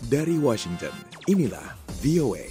Dari Washington, inilah VOA.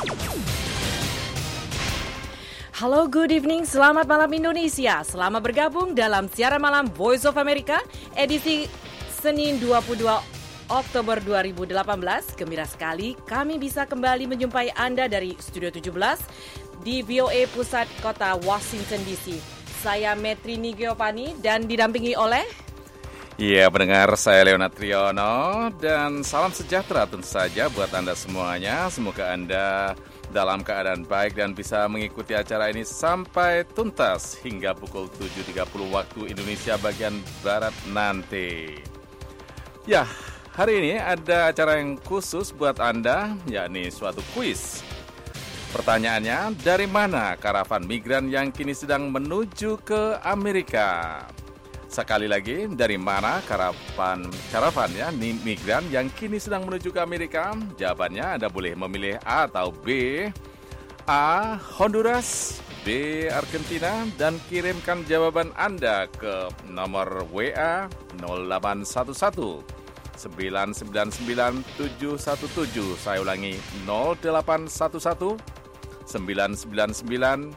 Halo, good evening, selamat malam Indonesia. Selamat bergabung dalam siaran malam Voice of America, edisi Senin 22 Oktober 2018. Gembira sekali kami bisa kembali menjumpai Anda dari Studio 17 di VOA Pusat Kota Washington DC. Saya Metrini Giovanni dan didampingi oleh... Iya, pendengar, saya Leonard Triono dan salam sejahtera tentu saja buat Anda semuanya. Semoga Anda dalam keadaan baik dan bisa mengikuti acara ini sampai tuntas hingga pukul 7.30 waktu Indonesia bagian Barat nanti. Ya, hari ini ada acara yang khusus buat Anda, yakni suatu kuis. Pertanyaannya, dari mana karavan migran yang kini sedang menuju ke Amerika? Sekali lagi, dari mana karavan ya, migran yang kini sedang menuju ke Amerika? Jawabannya Anda boleh memilih A atau B. A. Honduras, B. Argentina, dan kirimkan jawaban Anda ke nomor WA 0811 999 717. Saya ulangi 0811 999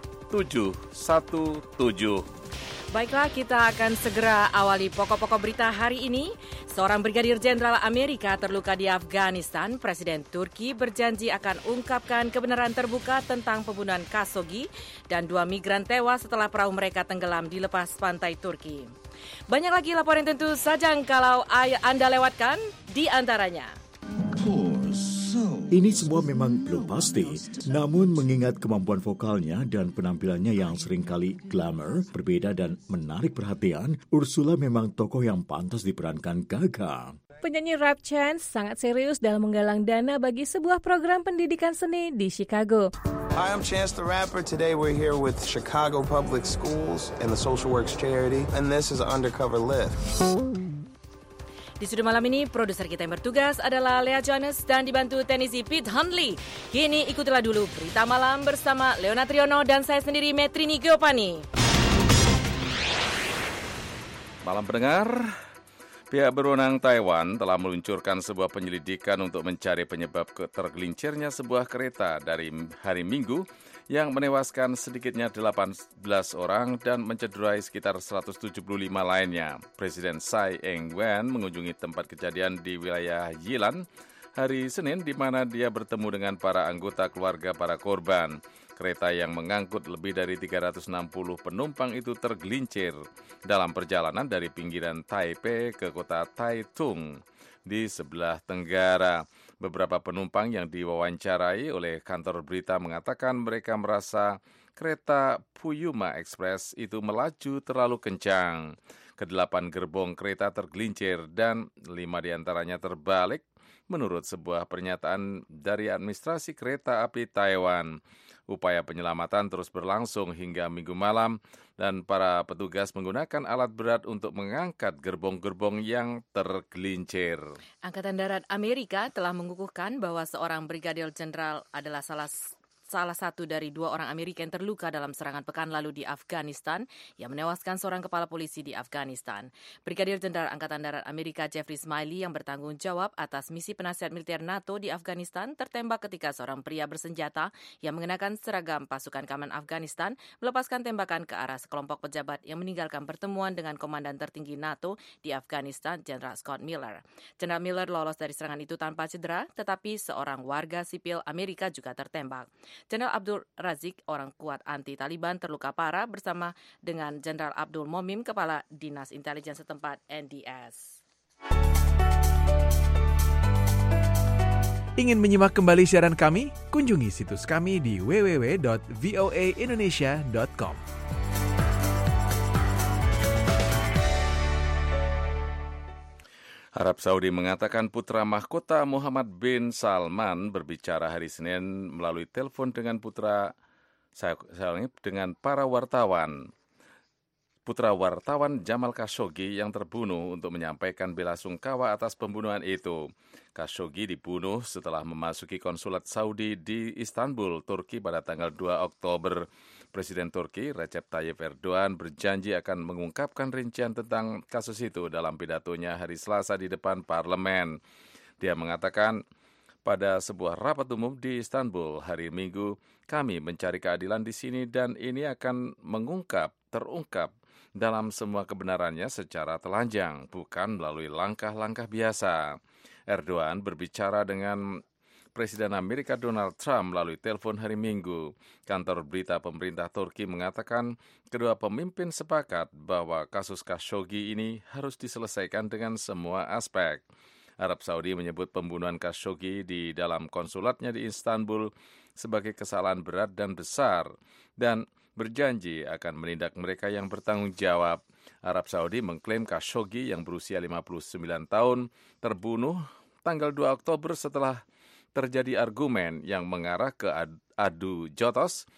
717. Baiklah, kita akan segera awali pokok-pokok berita hari ini. Seorang Brigadir Jenderal Amerika terluka di Afghanistan. Presiden Turki berjanji akan ungkapkan kebenaran terbuka tentang pembunuhan Khashoggi dan 2 migran tewas setelah perahu mereka tenggelam di lepas pantai Turki. Banyak lagi laporan tentu saja kalau Anda lewatkan di antaranya. Ini semua memang belum pasti, namun mengingat kemampuan vokalnya dan penampilannya yang seringkali glamour, berbeda dan menarik perhatian, Ursula memang tokoh yang pantas diperankan Gaga. Penyanyi rap Chance sangat serius dalam menggalang dana bagi sebuah program pendidikan seni di Chicago. Hi, I'm Chance the Rapper. Today we're here with Chicago Public Schools and the Social Works Charity, and this is Undercover Lift. Di studio malam ini, produser kita yang bertugas adalah Lea Jonas dan dibantu teknisi Pete Hundley. Kini ikutilah dulu berita malam bersama Leonard Triono dan saya sendiri Metrini Giovanni. Malam pendengar, pihak berwenang Taiwan telah meluncurkan sebuah penyelidikan untuk mencari penyebab tergelincirnya sebuah kereta dari hari Minggu yang menewaskan sedikitnya 18 orang dan mencederai sekitar 175 lainnya. Presiden Tsai Ing-wen mengunjungi tempat kejadian di wilayah Yilan hari Senin di mana dia bertemu dengan para anggota keluarga para korban. Kereta yang mengangkut lebih dari 360 penumpang itu tergelincir dalam perjalanan dari pinggiran Taipei ke kota Taitung di sebelah tenggara. Beberapa penumpang yang diwawancarai oleh kantor berita mengatakan mereka merasa kereta Puyuma Express itu melaju terlalu kencang. Ke-8 gerbong kereta tergelincir dan 5 diantaranya terbalik menurut sebuah pernyataan dari administrasi kereta api Taiwan. Upaya penyelamatan terus berlangsung hingga Minggu malam dan para petugas menggunakan alat berat untuk mengangkat gerbong-gerbong yang tergelincir. Angkatan Darat Amerika telah mengukuhkan bahwa seorang Brigadir Jenderal adalah salah satu dari 2 orang Amerika yang terluka dalam serangan pekan lalu di Afghanistan yang menewaskan seorang kepala polisi di Afghanistan. Brigadir Jenderal Angkatan Darat Amerika Jeffrey Smiley yang bertanggung jawab atas misi penasihat militer NATO di Afghanistan tertembak ketika seorang pria bersenjata yang mengenakan seragam pasukan keamanan Afghanistan melepaskan tembakan ke arah sekelompok pejabat yang meninggalkan pertemuan dengan komandan tertinggi NATO di Afghanistan, Jenderal Scott Miller. Jenderal Miller lolos dari serangan itu tanpa cedera, tetapi seorang warga sipil Amerika juga tertembak. Jenderal Abdul Razik, orang kuat anti-Taliban, terluka parah bersama dengan Jenderal Abdul Momim, Kepala Dinas Intelijen setempat NDS. Ingin menyimak kembali siaran kami? Kunjungi situs kami di www.voaindonesia.com. Arab Saudi mengatakan putra mahkota Muhammad bin Salman berbicara hari Senin melalui telepon dengan dengan para wartawan. Putra wartawan Jamal Khashoggi yang terbunuh untuk menyampaikan bela sungkawa atas pembunuhan itu. Khashoggi dibunuh setelah memasuki konsulat Saudi di Istanbul, Turki pada tanggal 2 Oktober. Presiden Turki Recep Tayyip Erdogan berjanji akan mengungkapkan rincian tentang kasus itu dalam pidatonya hari Selasa di depan parlemen. Dia mengatakan pada sebuah rapat umum di Istanbul hari Minggu, kami mencari keadilan di sini dan ini akan terungkap dalam semua kebenarannya secara telanjang, bukan melalui langkah-langkah biasa. Erdogan berbicara dengan Presiden Amerika Donald Trump melalui telepon hari Minggu. Kantor berita pemerintah Turki mengatakan kedua pemimpin sepakat bahwa kasus Khashoggi ini harus diselesaikan dengan semua aspek. Arab Saudi menyebut pembunuhan Khashoggi di dalam konsulatnya di Istanbul sebagai kesalahan berat dan besar dan berjanji akan menindak mereka yang bertanggung jawab. Arab Saudi mengklaim Khashoggi yang berusia 59 tahun terbunuh tanggal 2 Oktober setelah terjadi argumen yang mengarah ke adu jotos,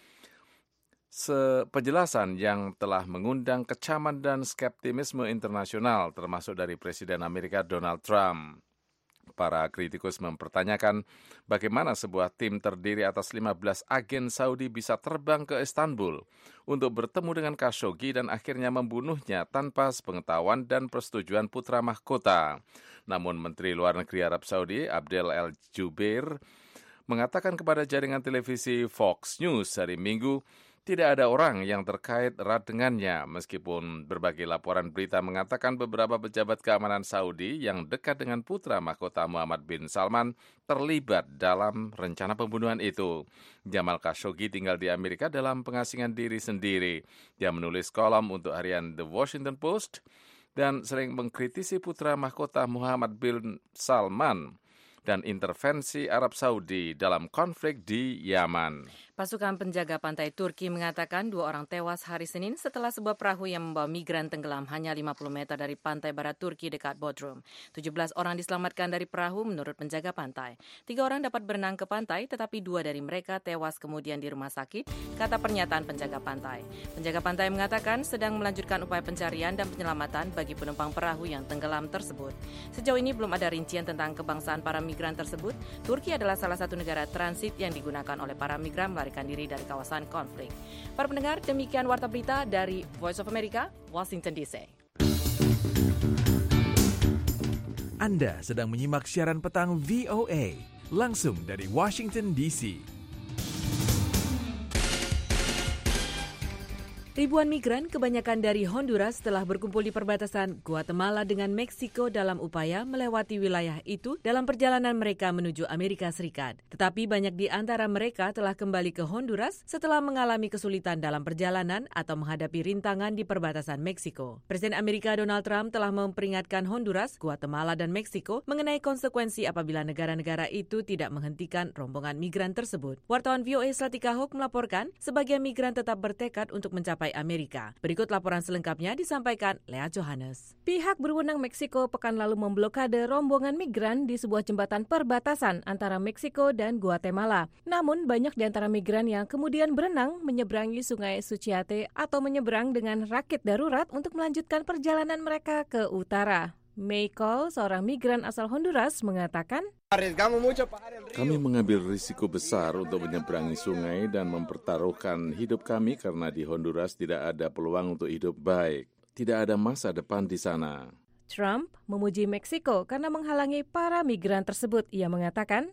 penjelasan yang telah mengundang kecaman dan skeptisisme internasional, termasuk dari Presiden Amerika Donald Trump. Para kritikus mempertanyakan bagaimana sebuah tim terdiri atas 15 agen Saudi bisa terbang ke Istanbul untuk bertemu dengan Khashoggi dan akhirnya membunuhnya tanpa sepengetahuan dan persetujuan putra mahkota. Namun Menteri Luar Negeri Arab Saudi, Abdel El-Jubeir, mengatakan kepada jaringan televisi Fox News hari Minggu, tidak ada orang yang terkait erat dengannya, meskipun berbagai laporan berita mengatakan beberapa pejabat keamanan Saudi yang dekat dengan putra mahkota Muhammad bin Salman terlibat dalam rencana pembunuhan itu. Jamal Khashoggi tinggal di Amerika dalam pengasingan diri sendiri. Dia menulis kolom untuk harian The Washington Post dan sering mengkritisi putra mahkota Muhammad bin Salman dan intervensi Arab Saudi dalam konflik di Yaman. Pasukan penjaga pantai Turki mengatakan 2 orang tewas hari Senin setelah sebuah perahu yang membawa migran tenggelam hanya 50 meter dari pantai barat Turki dekat Bodrum. 17 orang diselamatkan dari perahu menurut penjaga pantai. 3 orang dapat berenang ke pantai, tetapi 2 dari mereka tewas kemudian di rumah sakit, kata pernyataan penjaga pantai. Penjaga pantai mengatakan sedang melanjutkan upaya pencarian dan penyelamatan bagi penumpang perahu yang tenggelam tersebut. Sejauh ini belum ada rincian tentang kebangsaan para migran tersebut. Turki adalah salah satu negara transit yang digunakan oleh para migran melarikan diri dari kawasan konflik. Para pendengar, demikian Warta Berita dari Voice of America, Washington DC. Anda sedang menyimak siaran petang VOA, langsung dari Washington DC. Ribuan migran, kebanyakan dari Honduras, telah berkumpul di perbatasan Guatemala dengan Meksiko dalam upaya melewati wilayah itu dalam perjalanan mereka menuju Amerika Serikat. Tetapi banyak di antara mereka telah kembali ke Honduras setelah mengalami kesulitan dalam perjalanan atau menghadapi rintangan di perbatasan Meksiko. Presiden Amerika Donald Trump telah memperingatkan Honduras, Guatemala, dan Meksiko mengenai konsekuensi apabila negara-negara itu tidak menghentikan rombongan migran tersebut. Wartawan VOA Slatika Hawk melaporkan sebagian migran tetap bertekad untuk mencapai Amerika. Berikut laporan selengkapnya disampaikan Lea Johannes. Pihak berwenang Meksiko pekan lalu memblokade rombongan migran di sebuah jembatan perbatasan antara Meksiko dan Guatemala. Namun banyak di antara migran yang kemudian berenang menyeberangi Sungai Suchiate atau menyeberang dengan rakit darurat untuk melanjutkan perjalanan mereka ke utara. Michael, seorang migran asal Honduras, mengatakan, kami mengambil risiko besar untuk menyeberangi sungai dan mempertaruhkan hidup kami karena di Honduras tidak ada peluang untuk hidup baik. Tidak ada masa depan di sana. Trump memuji Meksiko karena menghalangi para migran tersebut. Ia mengatakan,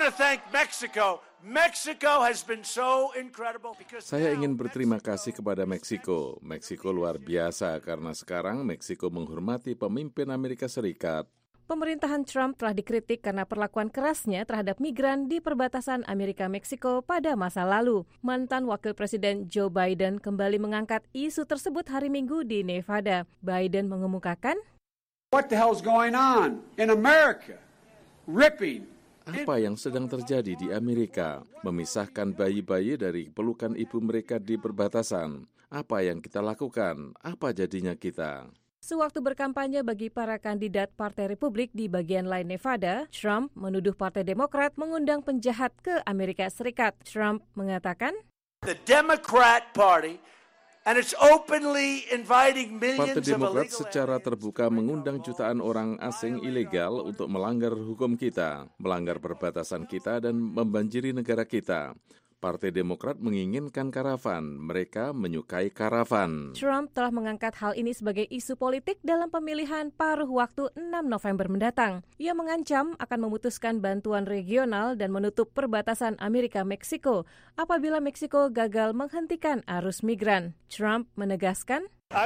saya ingin berterima kasih kepada Meksiko. Meksiko luar biasa karena sekarang Meksiko menghormati pemimpin Amerika Serikat. Pemerintahan Trump telah dikritik karena perlakuan kerasnya terhadap migran di perbatasan Amerika-Meksiko pada masa lalu. Mantan Wakil Presiden Joe Biden kembali mengangkat isu tersebut hari Minggu di Nevada. Biden mengemukakan, what the hell's going on in America? Ripping. Apa yang sedang terjadi di Amerika? Memisahkan bayi-bayi dari pelukan ibu mereka di perbatasan. Apa yang kita lakukan? Apa jadinya kita? Sewaktu berkampanye bagi para kandidat Partai Republik di bagian lain Nevada, Trump menuduh Partai Demokrat mengundang penjahat ke Amerika Serikat. Trump mengatakan, the Democrat Party and it's openly inviting millions Partai Demokrat of secara terbuka mengundang jutaan orang asing ilegal untuk melanggar hukum kita, melanggar perbatasan kita dan membanjiri negara kita. Partai Demokrat menginginkan karavan, mereka menyukai karavan. Trump telah mengangkat hal ini sebagai isu politik dalam pemilihan paruh waktu 6 November mendatang. Ia mengancam akan memutuskan bantuan regional dan menutup perbatasan Amerika-Meksiko apabila Meksiko gagal menghentikan arus migran. Trump menegaskan,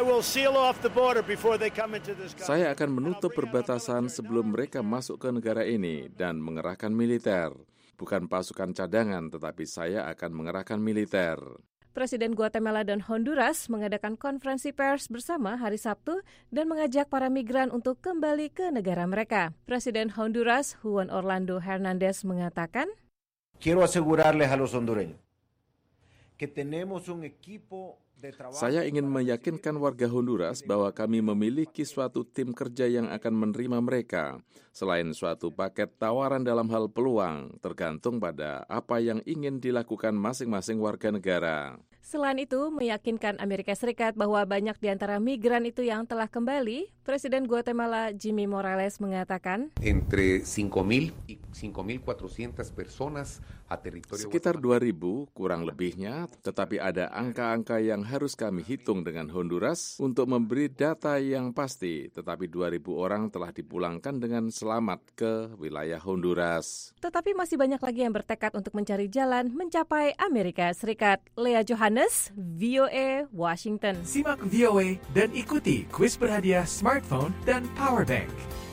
saya akan menutup perbatasan sebelum mereka masuk ke negara ini dan mengerahkan militer. Bukan pasukan cadangan, tetapi saya akan mengerahkan militer. Presiden Guatemala dan Honduras mengadakan konferensi pers bersama hari Sabtu dan mengajak para migran untuk kembali ke negara mereka. Presiden Honduras, Juan Orlando Hernández, mengatakan, Quiero asegurarles a los hondureños que tenemos un equipo. Saya ingin meyakinkan warga Honduras bahwa kami memiliki suatu tim kerja yang akan menerima mereka. Selain suatu paket tawaran dalam hal peluang, tergantung pada apa yang ingin dilakukan masing-masing warga negara. Selain itu, meyakinkan Amerika Serikat bahwa banyak di antara migran itu yang telah kembali, Presiden Guatemala Jimmy Morales mengatakan, Entre 5.000 y 5.400 personas a territorio sekitar 2.000 kurang lebihnya, tetapi ada angka-angka yang harus kami hitung dengan Honduras untuk memberi data yang pasti, tetapi 2.000 orang telah dipulangkan dengan selamat ke wilayah Honduras. Tetapi masih banyak lagi yang bertekad untuk mencari jalan mencapai Amerika Serikat. Lea Johannes, VOA, Washington. Simak VOA dan ikuti kuis berhadiah smartphone dan powerbank.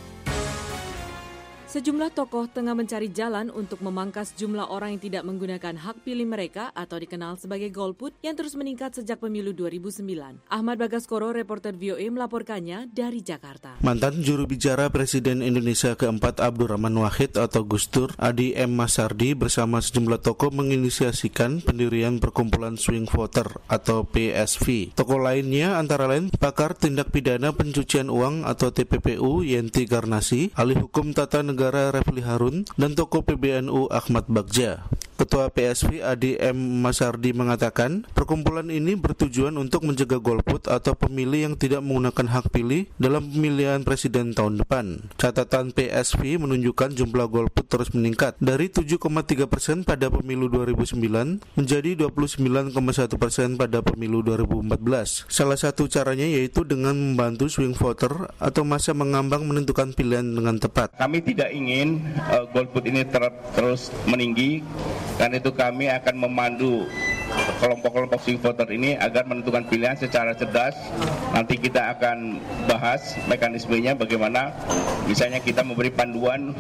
Sejumlah tokoh tengah mencari jalan untuk memangkas jumlah orang yang tidak menggunakan hak pilih mereka atau dikenal sebagai golput yang terus meningkat sejak pemilu 2009. Ahmad Bagaskoro, reporter VOA, melaporkannya dari Jakarta. Mantan juru bicara Presiden Indonesia keempat Abdurrahman Wahid atau Gus Dur, Adi M. Masardi bersama sejumlah tokoh menginisiasikan pendirian Perkumpulan Swing Voter atau PSV. Tokoh lainnya antara lain pakar tindak pidana pencucian uang atau TPPU Yenti Garnasi, ahli hukum tata negara Refli Harun, dan tokoh PBNU Ahmad Bagja. Ketua PSV Adi M. Masardi mengatakan, perkumpulan ini bertujuan untuk mencegah golput atau pemilih yang tidak menggunakan hak pilih dalam pemilihan presiden tahun depan. Catatan PSV menunjukkan jumlah golput terus meningkat dari 7,3% pada pemilu 2009 menjadi 29,1% pada pemilu 2014. Salah satu caranya yaitu dengan membantu swing voter atau masa mengambang menentukan pilihan dengan tepat. Kami tidak ingin golput ini terus meninggi. Karena itu kami akan memandu kelompok-kelompok swing voter ini agar menentukan pilihan secara cerdas. Nanti kita akan bahas mekanismenya bagaimana misalnya kita memberi panduan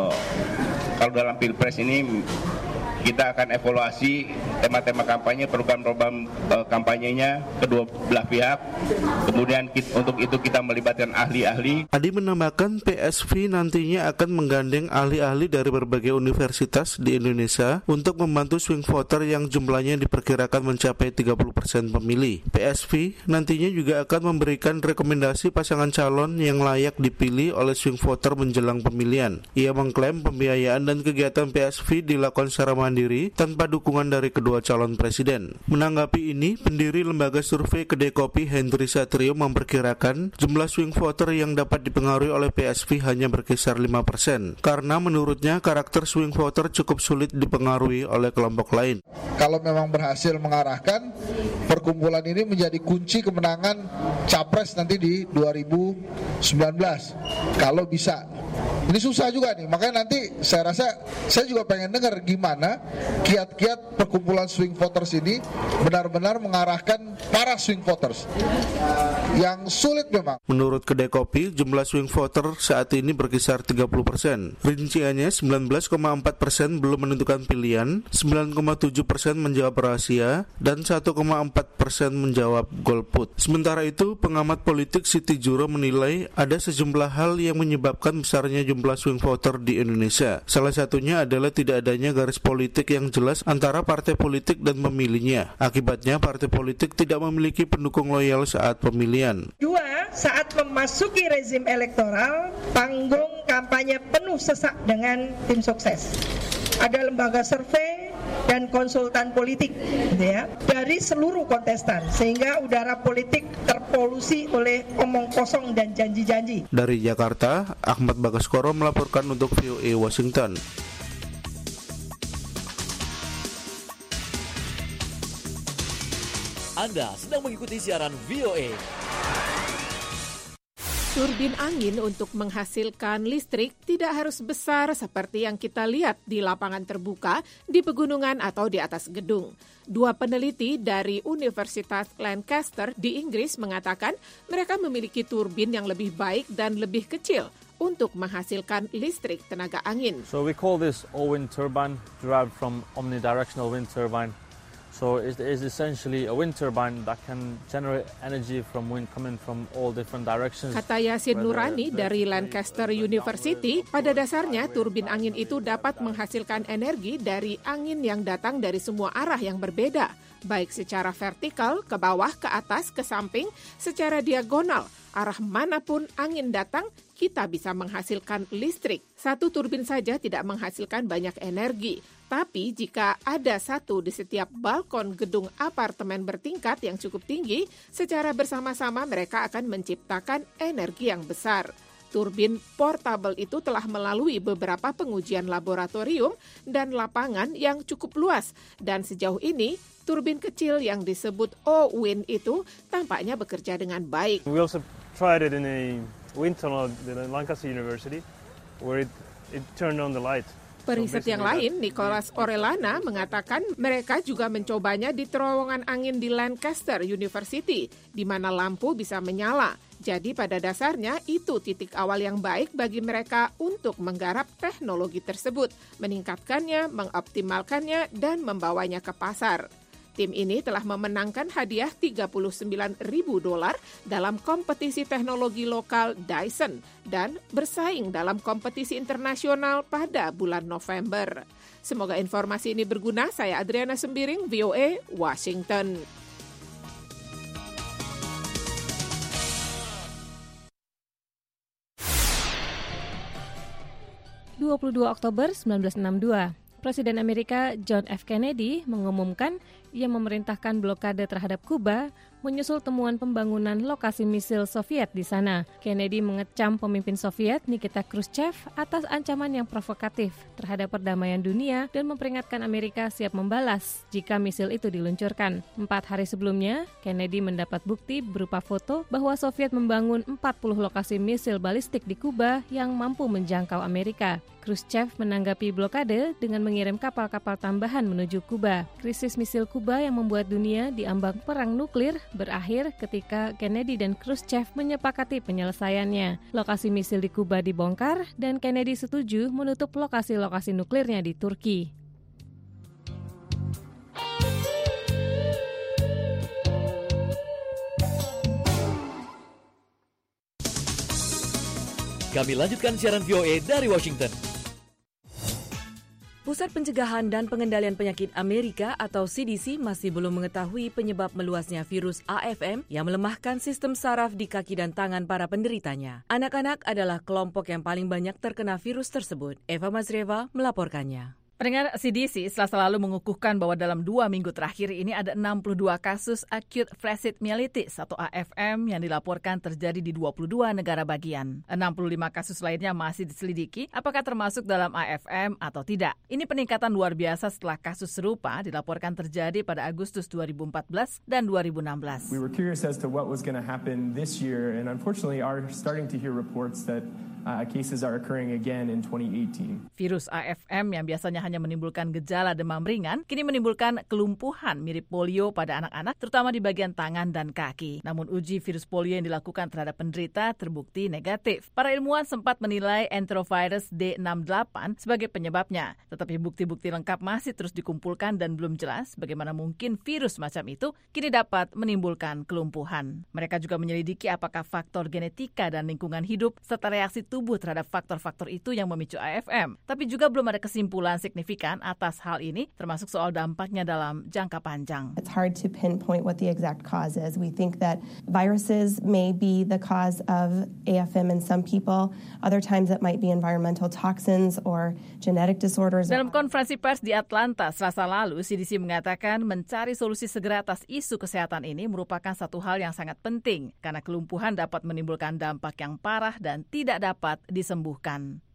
kalau dalam Pilpres ini kita akan evaluasi tema-tema kampanye, program-program kampanyenya kedua belah pihak. Kemudian untuk itu kita melibatkan ahli-ahli. Adi menambahkan PSV nantinya akan menggandeng ahli-ahli dari berbagai universitas di Indonesia untuk membantu swing voter yang jumlahnya diperkirakan mencapai 30% pemilih. PSV nantinya juga akan memberikan rekomendasi pasangan calon yang layak dipilih oleh swing voter menjelang pemilihan. Ia mengklaim pembiayaan dan kegiatan PSV dilakukan secara mandiri tanpa dukungan dari kedua calon presiden. Menanggapi ini, pendiri lembaga survei Kedai Kopi Hendri Satrio memperkirakan jumlah swing voter yang dapat dipengaruhi oleh PSV hanya berkisar 5%, karena menurutnya karakter swing voter cukup sulit dipengaruhi oleh kelompok lain. Kalau memang berhasil mengarahkan, perkumpulan ini menjadi kunci kemenangan Capres nanti di 2019. Kalau bisa. Ini susah juga nih, makanya nanti saya rasa saya juga pengen dengar gimana kiat-kiat perkumpulan swing voters ini benar-benar mengarahkan para swing voters yang sulit memang. Menurut Kedai Kopi, jumlah swing voter saat ini berkisar 30%. Rinciannya 19,4% belum menentukan pilihan, 9,7% menjawab rahasia, dan 1,4% menjawab golput. Sementara itu, pengamat politik Siti Juro menilai ada sejumlah hal yang menyebabkan besarnya jumlah swing voter di Indonesia. Salah satunya adalah tidak adanya garis politik yang jelas antara partai politik dan pemilihnya. Akibatnya partai politik tidak memiliki pendukung loyal saat pemilihan. Dua, saat memasuki rezim elektoral, panggung kampanye penuh sesak dengan tim sukses. Ada lembaga survei dan konsultan politik ya, dari seluruh kontestan, sehingga udara politik terpolusi oleh omong kosong dan janji-janji. Dari Jakarta, Ahmad Bagaskoro melaporkan untuk VOA Washington. Anda sedang mengikuti siaran VOA. Turbin angin untuk menghasilkan listrik tidak harus besar seperti yang kita lihat di lapangan terbuka, di pegunungan atau di atas gedung. 2 peneliti dari Universitas Lancaster di Inggris mengatakan mereka memiliki turbin yang lebih baik dan lebih kecil untuk menghasilkan listrik tenaga angin. So we call this all-wind turbine, derived from omnidirectional wind turbine. So it is essentially a wind turbine that can generate energy from wind coming from all different directions. Kata Yasin Nurani dari Lancaster University, pada dasarnya turbin angin itu dapat menghasilkan energi dari angin yang datang dari semua arah yang berbeda, baik secara vertikal, ke bawah, ke atas, ke samping, secara diagonal. Arah manapun angin datang, kita bisa menghasilkan listrik. Satu turbin saja tidak menghasilkan banyak energi. Tapi jika ada satu di setiap balkon gedung apartemen bertingkat yang cukup tinggi, secara bersama-sama mereka akan menciptakan energi yang besar. Turbin portable itu telah melalui beberapa pengujian laboratorium dan lapangan yang cukup luas. Dan sejauh ini, turbin kecil yang disebut O-Wind itu tampaknya bekerja dengan baik. We also tried it in a wind tunnel at Lancaster University, where it turned on the light. Periset yang lain, Nicholas Orellana, mengatakan mereka juga mencobanya di terowongan angin di Lancaster University, di mana lampu bisa menyala. Jadi pada dasarnya itu titik awal yang baik bagi mereka untuk menggarap teknologi tersebut, meningkatkannya, mengoptimalkannya, dan membawanya ke pasar. Tim ini telah memenangkan hadiah $39.000 dalam kompetisi teknologi lokal Dyson dan bersaing dalam kompetisi internasional pada bulan November. Semoga informasi ini berguna. Saya Adriana Sembiring, VOA, Washington. Oktober 1962. Presiden Amerika John F. Kennedy mengumumkan ia memerintahkan blokade terhadap Kuba menyusul temuan pembangunan lokasi misil Soviet di sana. Kennedy mengecam pemimpin Soviet Nikita Khrushchev atas ancaman yang provokatif terhadap perdamaian dunia dan memperingatkan Amerika siap membalas jika misil itu diluncurkan. 4 hari sebelumnya, Kennedy mendapat bukti berupa foto bahwa Soviet membangun 40 lokasi misil balistik di Kuba yang mampu menjangkau Amerika. Khrushchev menanggapi blokade dengan mengirim kapal-kapal tambahan menuju Kuba. Krisis misil Kuba yang membuat dunia diambang perang nuklir berakhir ketika Kennedy dan Khrushchev menyepakati penyelesaiannya. Lokasi misil di Kuba dibongkar dan Kennedy setuju menutup lokasi-lokasi nuklirnya di Turki. Kami lanjutkan siaran VOA dari Washington. Pusat Pencegahan dan Pengendalian Penyakit Amerika atau CDC masih belum mengetahui penyebab meluasnya virus AFM yang melemahkan sistem saraf di kaki dan tangan para penderitanya. Anak-anak adalah kelompok yang paling banyak terkena virus tersebut. Eva Mazreva melaporkannya. Pendengar, CDC selasa lalu mengukuhkan bahwa dalam 2 minggu terakhir ini ada 62 kasus acute flaccid myelitis atau AFM yang dilaporkan terjadi di 22 negara bagian. 65 kasus lainnya masih diselidiki apakah termasuk dalam AFM atau tidak. Ini peningkatan luar biasa setelah kasus serupa dilaporkan terjadi pada Agustus 2014 dan 2016. We were curious as to what was going to happen this year and unfortunately are starting to hear reports that cases are occurring again in 2018. Virus AFM yang biasanya hanya menimbulkan gejala demam ringan, kini menimbulkan kelumpuhan mirip polio pada anak-anak, terutama di bagian tangan dan kaki. Namun uji virus polio yang dilakukan terhadap penderita terbukti negatif. Para ilmuwan sempat menilai enterovirus D68 sebagai penyebabnya, tetapi bukti-bukti lengkap masih terus dikumpulkan dan belum jelas bagaimana mungkin virus macam itu kini dapat menimbulkan kelumpuhan. Mereka juga menyelidiki apakah faktor genetika dan lingkungan hidup serta reaksi tubuh terhadap faktor-faktor itu yang memicu AFM. Tapi juga belum ada kesimpulan signifikan atas hal ini, termasuk soal dampaknya dalam jangka panjang. It's hard to pinpoint what the exact cause is. We think that viruses may be the cause of AFM in some people. Other times it might be environmental toxins or genetic disorders. Dalam konferensi pers di Atlanta Selasa lalu, CDC mengatakan mencari solusi segera atas isu kesehatan ini merupakan satu hal yang sangat penting karena kelumpuhan dapat menimbulkan dampak yang parah dan tidak dapat disembuhkan.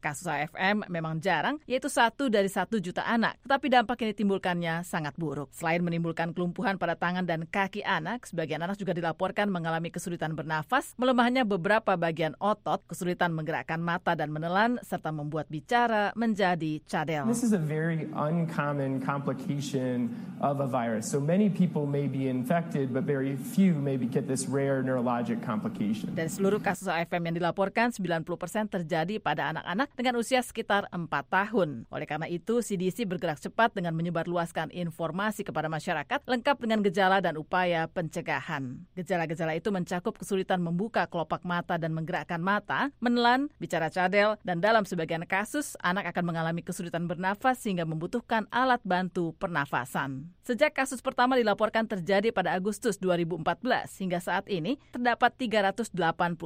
Kasus AFM memang jarang, yaitu 1 dari 1 juta anak. Tetapi dampak yang ditimbulkannya sangat buruk. Selain menimbulkan kelumpuhan pada tangan dan kaki anak, sebagian anak juga dilaporkan mengalami kesulitan bernafas, melemahnya beberapa bagian otot, kesulitan menggerakkan mata dan menelan, serta membuat bicara menjadi cadel. This is a very uncommon complication of a virus. So many people may be infected, but very few maybe get this rare neurologic complication. Dan seluruh kasus AFM yang dilaporkan 90% terjadi pada anak-anak dengan usia sekitar 4 tahun. Oleh karena itu, CDC bergerak cepat dengan menyebarluaskan informasi kepada masyarakat lengkap dengan gejala dan upaya pencegahan. Gejala-gejala itu mencakup kesulitan membuka kelopak mata dan menggerakkan mata, menelan, bicara cadel, dan dalam sebagian kasus, anak akan mengalami kesulitan bernafas sehingga membutuhkan alat bantu pernafasan. Sejak kasus pertama dilaporkan terjadi pada Agustus 2014 hingga saat ini, terdapat 386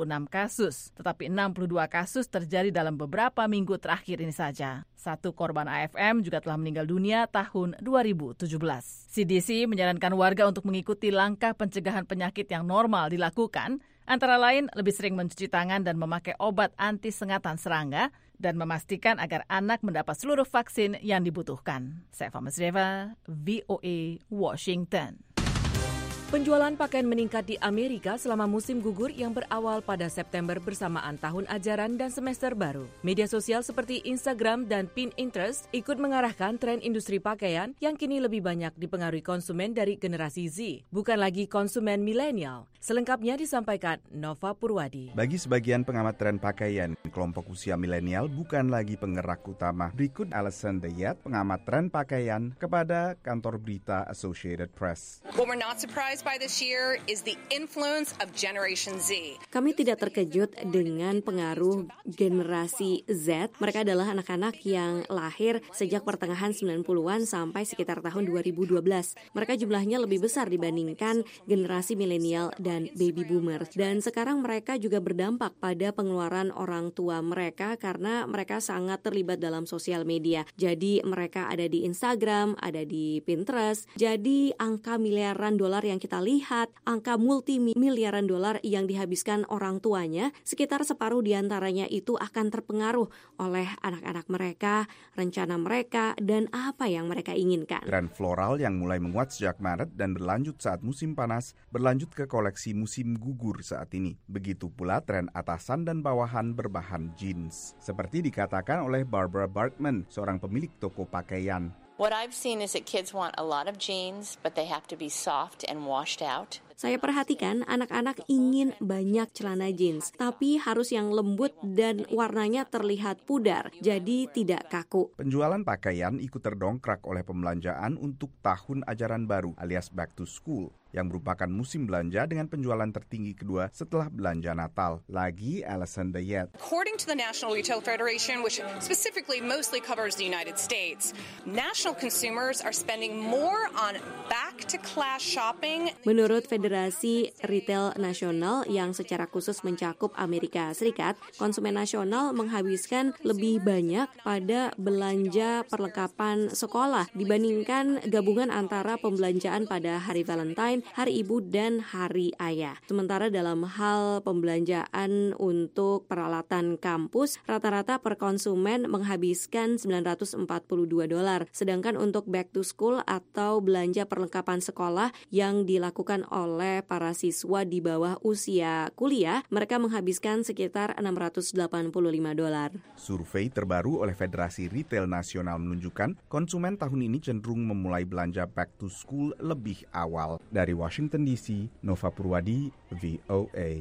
kasus, tetapi 62 kasus terjadi dalam beberapa minggu terakhir ini saja. 1 korban AFM juga telah meninggal dunia tahun 2017. CDC menyarankan warga untuk mengikuti langkah pencegahan penyakit yang normal dilakukan, antara lain lebih sering mencuci tangan dan memakai obat anti sengatan serangga, dan memastikan agar anak mendapat seluruh vaksin yang dibutuhkan. Saya Fama Sreva, VOA, Washington. Penjualan pakaian meningkat di Amerika selama musim gugur yang berawal pada September bersamaan tahun ajaran dan semester baru. Media sosial seperti Instagram dan Pinterest ikut mengarahkan tren industri pakaian yang kini lebih banyak dipengaruhi konsumen dari generasi Z, bukan lagi konsumen milenial. Selengkapnya disampaikan Nova Purwadi. Bagi sebagian pengamat tren pakaian, kelompok usia milenial bukan lagi penggerak utama. Berikut Alison Deyat, pengamat tren pakaian, kepada kantor berita Associated Press. What we're not surprised by this year is the influence of Generation Z. Kami tidak terkejut dengan pengaruh generasi Z. Mereka adalah anak-anak yang lahir sejak pertengahan 90-an sampai sekitar tahun 2012. Mereka jumlahnya lebih besar dibandingkan generasi milenial dan baby boomer. Dan sekarang mereka juga berdampak pada pengeluaran orang tua mereka karena mereka sangat terlibat dalam sosial media. Jadi mereka ada di Instagram, ada di Pinterest. Jadi angka miliaran dolar yang kita lihat, angka multimiliaran dolar yang dihabiskan orang tuanya, sekitar separuh diantaranya itu akan terpengaruh oleh anak-anak mereka, rencana mereka, dan apa yang mereka inginkan. Tren floral yang mulai menguat sejak Maret dan berlanjut saat musim panas, berlanjut ke koleksi musim gugur saat ini. Begitu pula tren atasan dan bawahan berbahan jeans. Seperti dikatakan oleh Barbara Barkman, seorang pemilik toko pakaian. What I've seen is that kids want a lot of jeans, but they have to be soft and washed out. Saya perhatikan anak-anak ingin banyak celana jeans, tapi harus yang lembut dan warnanya terlihat pudar, jadi tidak kaku. Penjualan pakaian ikut terdongkrak oleh pembelanjaan untuk tahun ajaran baru alias back to school, yang merupakan musim belanja dengan penjualan tertinggi kedua setelah belanja Natal. Lagi Alison Deyat. According to the National Retail Federation, which specifically mostly covers the United States, national consumers are spending more on back-to-class shopping. Menurut Federasi Retail Nasional yang secara khusus mencakup Amerika Serikat, konsumen nasional menghabiskan lebih banyak pada belanja perlengkapan sekolah dibandingkan gabungan antara pembelanjaan pada hari Valentine, hari Ibu, dan hari Ayah. Sementara dalam hal pembelanjaan untuk peralatan kampus, rata-rata per konsumen menghabiskan $942, sedangkan untuk back to school atau belanja perlengkapan sekolah yang dilakukan oleh para siswa di bawah usia kuliah, mereka menghabiskan sekitar $685. Survei terbaru oleh Federasi Retail Nasional menunjukkan konsumen tahun ini cenderung memulai belanja back to school lebih awal. Dari Washington DC, Nova Purwadi, VOA.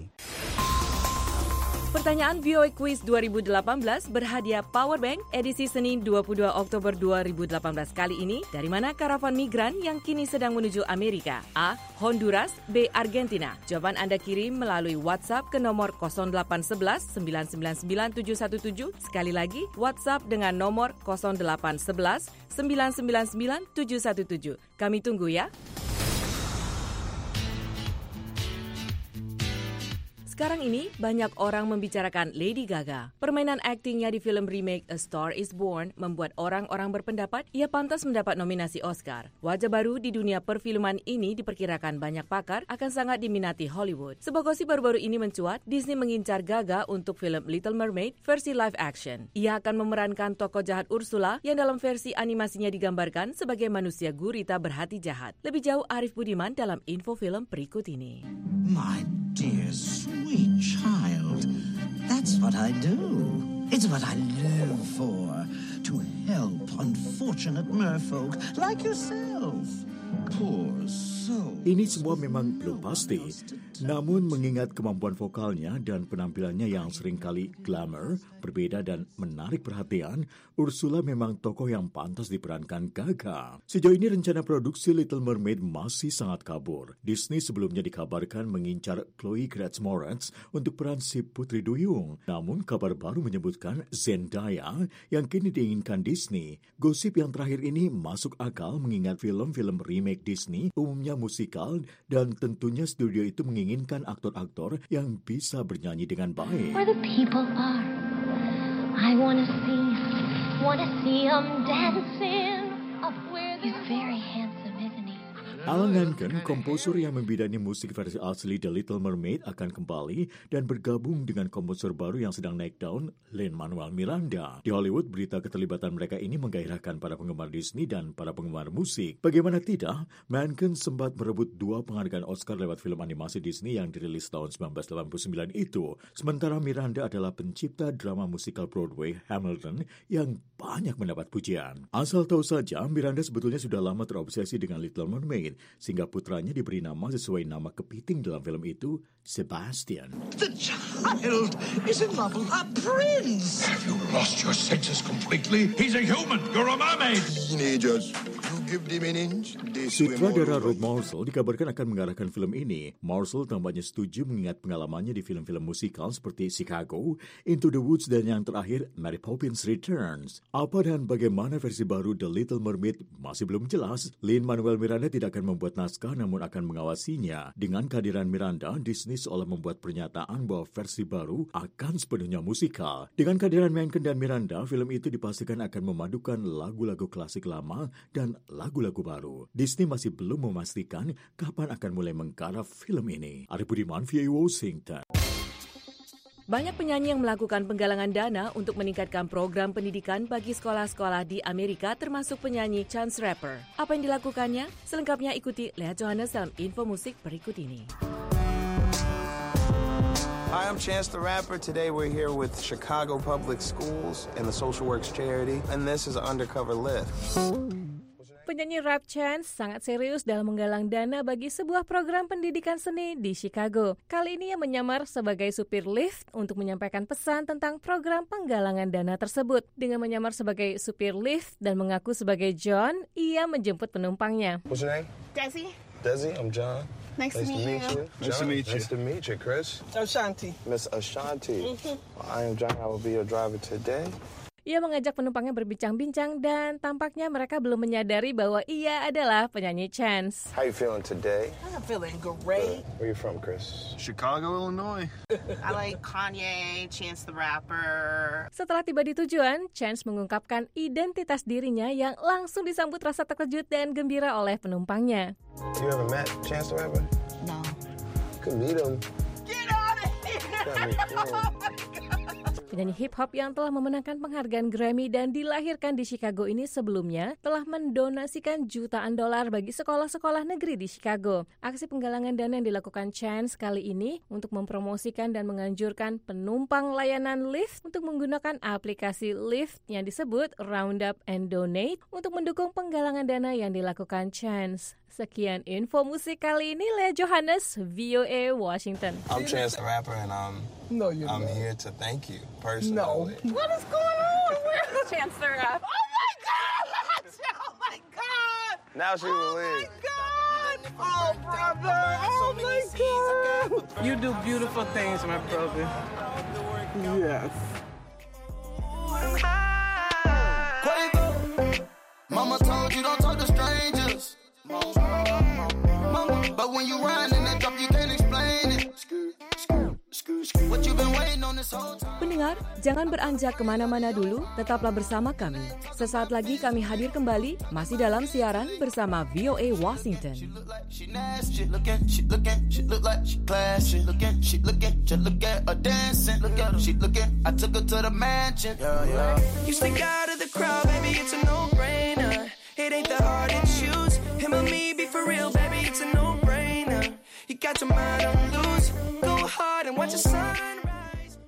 Pertanyaan VOA Quiz 2018 berhadiah Powerbank edisi Senin 22 Oktober 2018 kali ini. Dari mana karavan migran yang kini sedang menuju Amerika? A. Honduras, B. Argentina. Jawaban Anda kirim melalui WhatsApp ke nomor 0811 999 717. Sekali lagi, WhatsApp dengan nomor 0811 999 717. Kami tunggu ya. Sekarang ini, banyak orang membicarakan Lady Gaga. Permainan aktingnya di film remake A Star is Born membuat orang-orang berpendapat ia pantas mendapat nominasi Oscar. Wajah baru di dunia perfilman ini diperkirakan banyak pakar akan sangat diminati Hollywood. Sebuah gosip baru-baru ini mencuat, Disney mengincar Gaga untuk film Little Mermaid versi live action. Ia akan memerankan tokoh jahat Ursula yang dalam versi animasinya digambarkan sebagai manusia gurita berhati jahat. Lebih jauh, Arif Budiman dalam info film berikut ini. My dear sweet child, that's what I do. It's what I live for, to help unfortunate merfolk like yourself. Poor soul. Ini semua memang belum pasti, namun mengingat kemampuan vokalnya dan penampilannya yang seringkali glamour, berbeda dan menarik perhatian, Ursula memang tokoh yang pantas diperankan Gaga. Sejauh ini rencana produksi Little Mermaid masih sangat kabur. Disney sebelumnya dikabarkan mengincar Chloe Grace Moretz untuk peran si Putri Duyung. Namun kabar baru menyebutkan Zendaya yang kini diinginkan Disney. Gosip yang terakhir ini masuk akal mengingat film-film remake Disney umumnya musikal dan tentunya studio itu menginginkan aktor-aktor yang bisa bernyanyi dengan baik. Where the people are, I wanna see them dancing up where he's very handsome, isn't he? Alan Menken, komposer yang membidani musik versi asli The Little Mermaid, akan kembali dan bergabung dengan komposer baru yang sedang naik daun, Lin-Manuel Miranda. Di Hollywood, berita keterlibatan mereka ini menggairahkan para penggemar Disney dan para penggemar musik. Bagaimana tidak, Menken sempat merebut 2 penghargaan Oscar lewat film animasi Disney yang dirilis tahun 1989 itu. Sementara Miranda adalah pencipta drama musikal Broadway Hamilton yang banyak mendapat pujian. Asal tahu saja, Miranda sebetulnya sudah lama terobsesi dengan Little Mermaid, sehingga putranya diberi nama sesuai nama kepiting dalam film itu, Sebastian. The child is in love with a prince. Have you lost your senses completely? He's a human. You're a mermaid. Teenagers, you give them an inch, they swim all Sutradara over. Rob Marshall dikabarkan akan mengarahkan film ini. Marshall tampaknya setuju mengingat pengalamannya di film-film musikal seperti Chicago, Into the Woods, dan yang terakhir Mary Poppins Returns. Apa dan bagaimana versi baru The Little Mermaid masih belum jelas. Lin-Manuel Miranda tidak akan membuat naskah namun akan mengawasinya. Dengan kehadiran Miranda, Disney seolah membuat pernyataan bahwa versi baru akan sepenuhnya musikal. Dengan kehadiran Menken dan Miranda, film itu dipastikan akan memadukan lagu-lagu klasik lama dan lagu-lagu baru. Disney masih belum memastikan kapan akan mulai menggarap film ini. Arif Budiman, VOA Washington. Banyak penyanyi yang melakukan penggalangan dana untuk meningkatkan program pendidikan bagi sekolah-sekolah di Amerika, termasuk penyanyi Chance the Rapper. Apa yang dilakukannya? Selengkapnya ikuti Lea Johannes dalam info musik berikut ini. Hi, I'm Chance the Rapper. Today we're here with Chicago Public Schools and the Social Works Charity, and this is an undercover lift. Penyanyi rap Chance sangat serius dalam menggalang dana bagi sebuah program pendidikan seni di Chicago. Kali ini ia menyamar sebagai supir lift untuk menyampaikan pesan tentang program penggalangan dana tersebut. Dengan menyamar sebagai supir lift dan mengaku sebagai John, ia menjemput penumpangnya. What's your name? Desi. Desi, I'm John. Nice to meet you. Nice to meet you. Nice to meet you, Chris. Ashanti. Miss Ashanti. I am John. I will be your driver today. Ia mengajak penumpangnya berbincang-bincang dan tampaknya mereka belum menyadari bahwa ia adalah penyanyi Chance. How you feeling today? I'm feeling great. Where you from, Chris? Chicago, Illinois. I like Kanye, Chance the Rapper. Setelah tiba di tujuan, Chance mengungkapkan identitas dirinya yang langsung disambut rasa terkejut dan gembira oleh penumpangnya. You ever met Chance the Rapper? No. Could meet him. Get out of here! Penyanyi hip-hop yang telah memenangkan penghargaan Grammy dan dilahirkan di Chicago ini sebelumnya telah mendonasikan jutaan dolar bagi sekolah-sekolah negeri di Chicago. Aksi penggalangan dana yang dilakukan Chance kali ini untuk mempromosikan dan menganjurkan penumpang layanan Lyft untuk menggunakan aplikasi Lyft yang disebut Roundup and Donate untuk mendukung penggalangan dana yang dilakukan Chance. Sekian info musik kali ini, Lea Johannes, VOA Washington. I'm Chance the Rapper and I'm here to thank you personally. No. What is going on? Where's Chance the Rapper? Oh my God! Oh my God! Now she will leave. Oh my God! Oh brother! Oh my God! You do beautiful things, my brother. Yes. Mama told you don't talk to strangers. Mama, but when you run in that drop, you can't explain it. Pendengar, jangan beranjak kemana-mana dulu, tetaplah bersama kami. Sesaat lagi kami hadir kembali, masih dalam siaran bersama VOA Washington. It ain't that hard to choose. Him or me, be for real, baby, it's a no-brainer. You got your mind on loose. Go hard and watch the sunrise.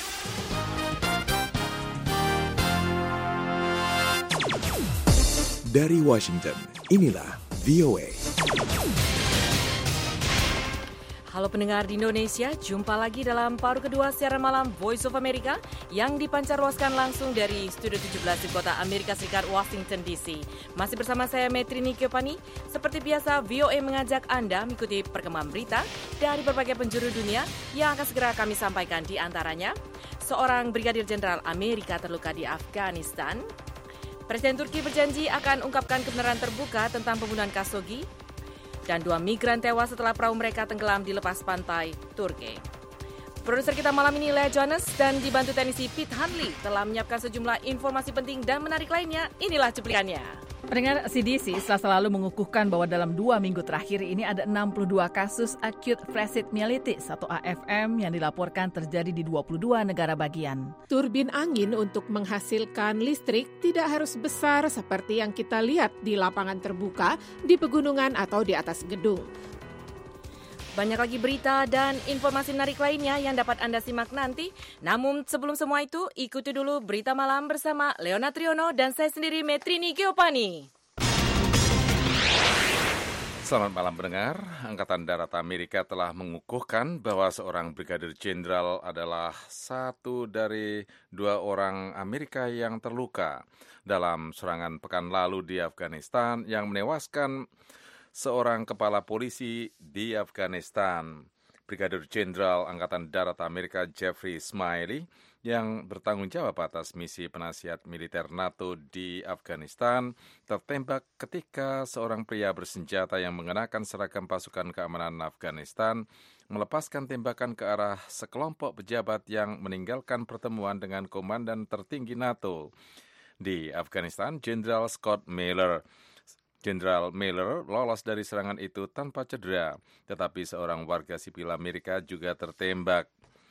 Dari Washington, inilah VOA. Halo pendengar di Indonesia, jumpa lagi dalam paruh kedua siaran malam Voice of America yang dipancarluaskan langsung dari Studio 17 di kota Amerika Serikat, Washington DC. Masih bersama saya Metrini Kiopani. Seperti biasa, VOA mengajak Anda mengikuti perkembangan berita dari berbagai penjuru dunia yang akan segera kami sampaikan. Di antaranya, seorang Brigadir Jenderal Amerika terluka di Afghanistan. Presiden Turki berjanji akan ungkapkan kebenaran terbuka tentang pembunuhan Khashoggi. Dan 2 migran tewas setelah perahu mereka tenggelam di lepas pantai Turki. Produser kita malam ini Lea Johannes dan dibantu teknisi Pete Hanley telah menyiapkan sejumlah informasi penting dan menarik lainnya. Inilah cuplikannya. Pendengar, CDC selalu mengukuhkan bahwa dalam 2 minggu terakhir ini ada 62 kasus acute flaccid myelitis atau AFM yang dilaporkan terjadi di 22 negara bagian. Turbin angin untuk menghasilkan listrik tidak harus besar seperti yang kita lihat di lapangan terbuka, di pegunungan atau di atas gedung. Banyak lagi berita dan informasi menarik lainnya yang dapat Anda simak nanti. Namun sebelum semua itu, ikuti dulu berita malam bersama Leona Triono dan saya sendiri Metrini Giopani. Selamat malam pendengar. Angkatan Darat Amerika telah mengukuhkan bahwa seorang Brigadir Jenderal adalah satu dari 2 orang Amerika yang terluka dalam serangan pekan lalu di Afghanistan yang menewaskan seorang kepala polisi di Afghanistan. Brigadir Jenderal Angkatan Darat Amerika Jeffrey Smiley yang bertanggung jawab atas misi penasihat militer NATO di Afghanistan tertembak ketika seorang pria bersenjata yang mengenakan seragam pasukan keamanan Afghanistan melepaskan tembakan ke arah sekelompok pejabat yang meninggalkan pertemuan dengan komandan tertinggi NATO di Afghanistan, Jenderal Scott Miller. Jenderal Miller lolos dari serangan itu tanpa cedera, tetapi seorang warga sipil Amerika juga tertembak.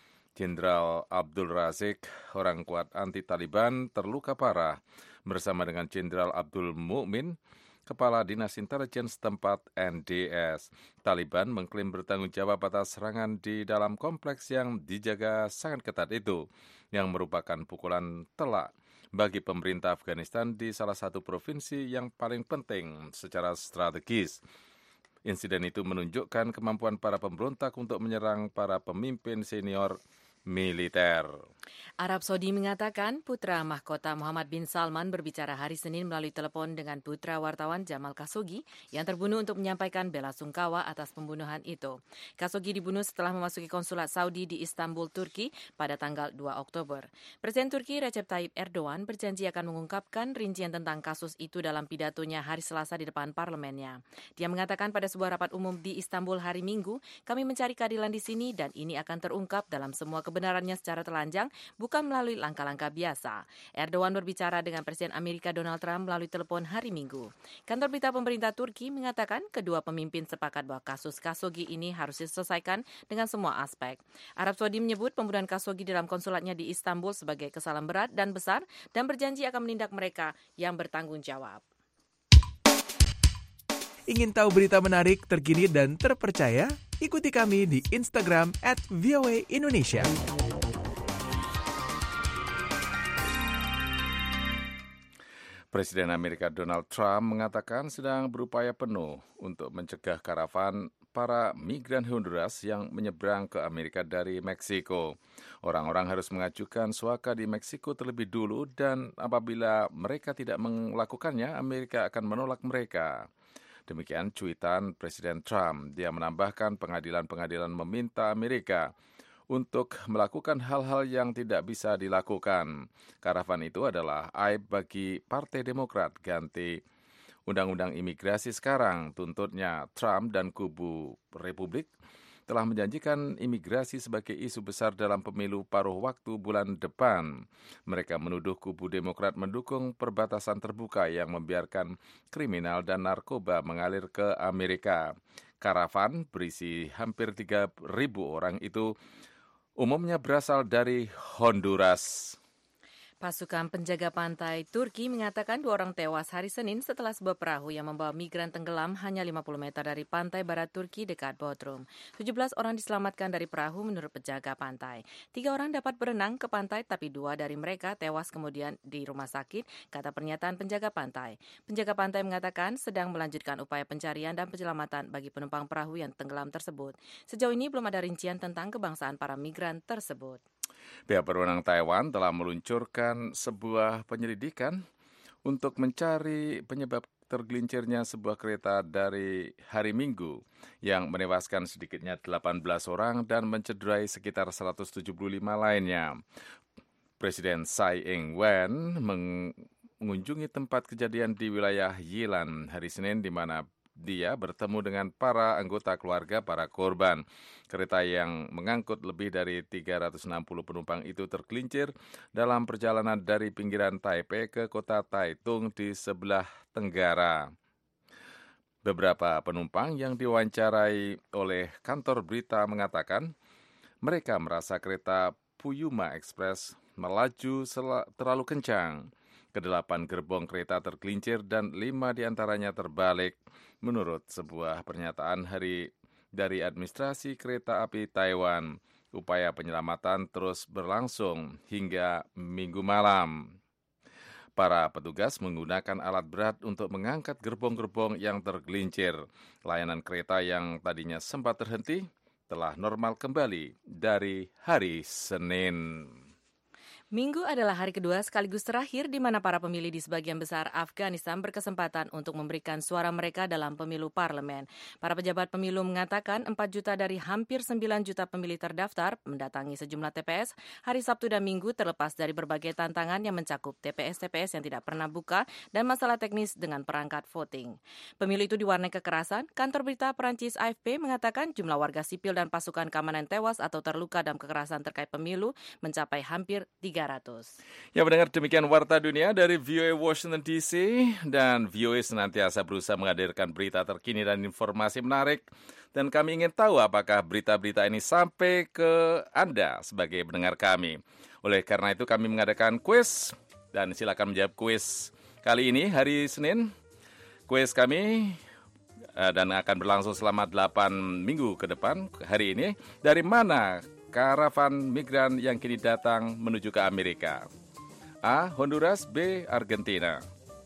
Jenderal Abdul Razik, orang kuat anti-Taliban, terluka parah bersama dengan Jenderal Abdul Mu'min, Kepala Dinas Intelijen setempat NDS. Taliban mengklaim bertanggung jawab atas serangan di dalam kompleks yang dijaga sangat ketat itu, yang merupakan pukulan telak bagi pemerintah Afghanistan di salah satu provinsi yang paling penting secara strategis. Insiden itu menunjukkan kemampuan para pemberontak untuk menyerang para pemimpin senior militer. Arab Saudi mengatakan putra mahkota Muhammad bin Salman berbicara hari Senin melalui telepon dengan putra wartawan Jamal Khashoggi yang terbunuh untuk menyampaikan bela sungkawa atas pembunuhan itu. Khashoggi dibunuh setelah memasuki konsulat Saudi di Istanbul, Turki pada tanggal 2 Oktober. Presiden Turki Recep Tayyip Erdogan berjanji akan mengungkapkan rincian tentang kasus itu dalam pidatonya hari Selasa di depan parlemennya. Dia mengatakan pada sebuah rapat umum di Istanbul hari Minggu, kami mencari keadilan di sini dan ini akan terungkap dalam semua kebenarannya secara telanjang, bukan melalui langkah-langkah biasa. Erdogan berbicara dengan Presiden Amerika Donald Trump melalui telepon hari Minggu. Kantor berita pemerintah Turki mengatakan kedua pemimpin sepakat bahwa kasus Khashoggi ini harus diselesaikan dengan semua aspek. Arab Saudi menyebut pembunuhan Khashoggi dalam konsulatnya di Istanbul sebagai kesalahan berat dan besar dan berjanji akan menindak mereka yang bertanggung jawab. Ingin tahu berita menarik, terkini, dan terpercaya? Ikuti kami di Instagram @voaindonesia. Presiden Amerika Donald Trump mengatakan sedang berupaya penuh untuk mencegah karavan para migran Honduras yang menyeberang ke Amerika dari Meksiko. Orang-orang harus mengajukan suaka di Meksiko terlebih dulu dan apabila mereka tidak melakukannya, Amerika akan menolak mereka. Demikian cuitan Presiden Trump. Dia menambahkan pengadilan-pengadilan meminta Amerika untuk melakukan hal-hal yang tidak bisa dilakukan. Karavan itu adalah aib bagi Partai Demokrat. Ganti undang-undang imigrasi sekarang, tuntutnya Trump dan kubu Republik. telah menjanjikan imigrasi sebagai isu besar dalam pemilu paruh waktu bulan depan. Mereka menuduh kubu Demokrat mendukung perbatasan terbuka yang membiarkan kriminal dan narkoba mengalir ke Amerika. Karavan berisi hampir 3.000 orang itu umumnya berasal dari Honduras. Pasukan penjaga pantai Turki mengatakan 2 orang tewas hari Senin setelah sebuah perahu yang membawa migran tenggelam hanya 50 meter dari pantai barat Turki dekat Bodrum. 17 orang diselamatkan dari perahu menurut penjaga pantai. 3 orang dapat berenang ke pantai tapi 2 dari mereka tewas kemudian di rumah sakit, kata pernyataan penjaga pantai. Penjaga pantai mengatakan sedang melanjutkan upaya pencarian dan penyelamatan bagi penumpang perahu yang tenggelam tersebut. Sejauh ini belum ada rincian tentang kebangsaan para migran tersebut. Pihak berwenang Taiwan telah meluncurkan sebuah penyelidikan untuk mencari penyebab tergelincirnya sebuah kereta dari hari Minggu yang menewaskan sedikitnya 18 orang dan mencederai sekitar 175 lainnya. Presiden Tsai Ing-wen mengunjungi tempat kejadian di wilayah Yilan hari Senin di mana dia bertemu dengan para anggota keluarga para korban. Kereta yang mengangkut lebih dari 360 penumpang itu tergelincir dalam perjalanan dari pinggiran Taipei ke kota Taitung di sebelah tenggara. Beberapa penumpang yang diwawancarai oleh kantor berita mengatakan mereka merasa kereta Puyuma Express melaju terlalu kencang. Ke-8 gerbong kereta tergelincir dan 5 diantaranya terbalik. Menurut sebuah pernyataan dari administrasi kereta api Taiwan, upaya penyelamatan terus berlangsung hingga Minggu malam. Para petugas menggunakan alat berat untuk mengangkat gerbong-gerbong yang tergelincir. Layanan kereta yang tadinya sempat terhenti telah normal kembali dari hari Senin. Minggu adalah hari kedua sekaligus terakhir di mana para pemilih di sebagian besar Afghanistan berkesempatan untuk memberikan suara mereka dalam pemilu parlemen. Para pejabat pemilu mengatakan 4 juta dari hampir 9 juta pemilih terdaftar mendatangi sejumlah TPS hari Sabtu dan Minggu terlepas dari berbagai tantangan yang mencakup TPS-TPS yang tidak pernah buka dan masalah teknis dengan perangkat voting. Pemilu itu diwarnai kekerasan. Kantor berita Perancis AFP mengatakan jumlah warga sipil dan pasukan keamanan tewas atau terluka dalam kekerasan terkait pemilu mencapai hampir 300. Ya, mendengar demikian Warta Dunia dari VOA Washington DC, dan VOA senantiasa berusaha menghadirkan berita terkini dan informasi menarik, dan kami ingin tahu apakah berita-berita ini sampai ke Anda sebagai pendengar kami. Oleh karena itu kami mengadakan kuis, dan silakan menjawab kuis kali ini hari Senin. Kuis kami dan akan berlangsung selama 8 minggu ke depan. Hari ini, dari mana karavan migran yang kini datang menuju ke Amerika? A. Honduras, B. Argentina.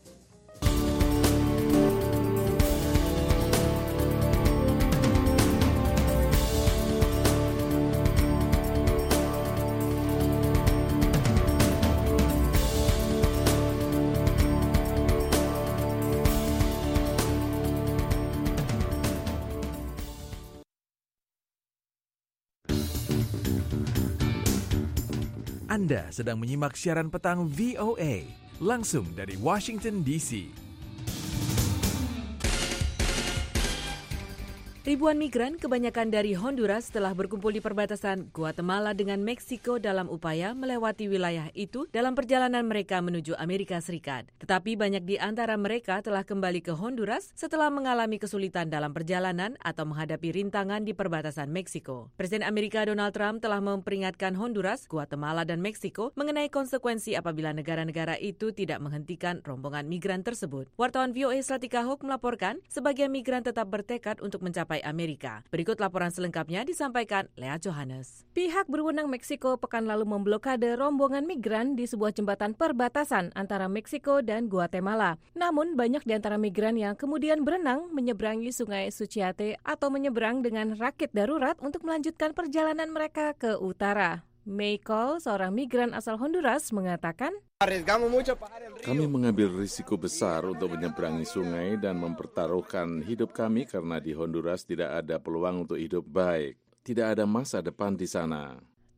Anda sedang menyimak siaran petang VOA langsung dari Washington DC. Ribuan migran, kebanyakan dari Honduras, telah berkumpul di perbatasan Guatemala dengan Meksiko dalam upaya melewati wilayah itu dalam perjalanan mereka menuju Amerika Serikat. Tetapi banyak di antara mereka telah kembali ke Honduras setelah mengalami kesulitan dalam perjalanan atau menghadapi rintangan di perbatasan Meksiko. Presiden Amerika Donald Trump telah memperingatkan Honduras, Guatemala, dan Meksiko mengenai konsekuensi apabila negara-negara itu tidak menghentikan rombongan migran tersebut. Wartawan VOA Slatika Hook melaporkan, sebagian migran tetap bertekad untuk mencapai Amerika. Berikut laporan selengkapnya disampaikan Lea Johannes. Pihak berwenang Meksiko pekan lalu memblokade rombongan migran di sebuah jembatan perbatasan antara Meksiko dan Guatemala. Namun banyak di antara migran yang kemudian berenang menyeberangi Sungai Suchiate atau menyeberang dengan rakit darurat untuk melanjutkan perjalanan mereka ke utara. Michael, seorang migran asal Honduras, mengatakan, kami mengambil risiko besar untuk menyeberangi sungai dan mempertaruhkan hidup kami karena di Honduras tidak ada peluang untuk hidup baik. Tidak ada masa depan di sana.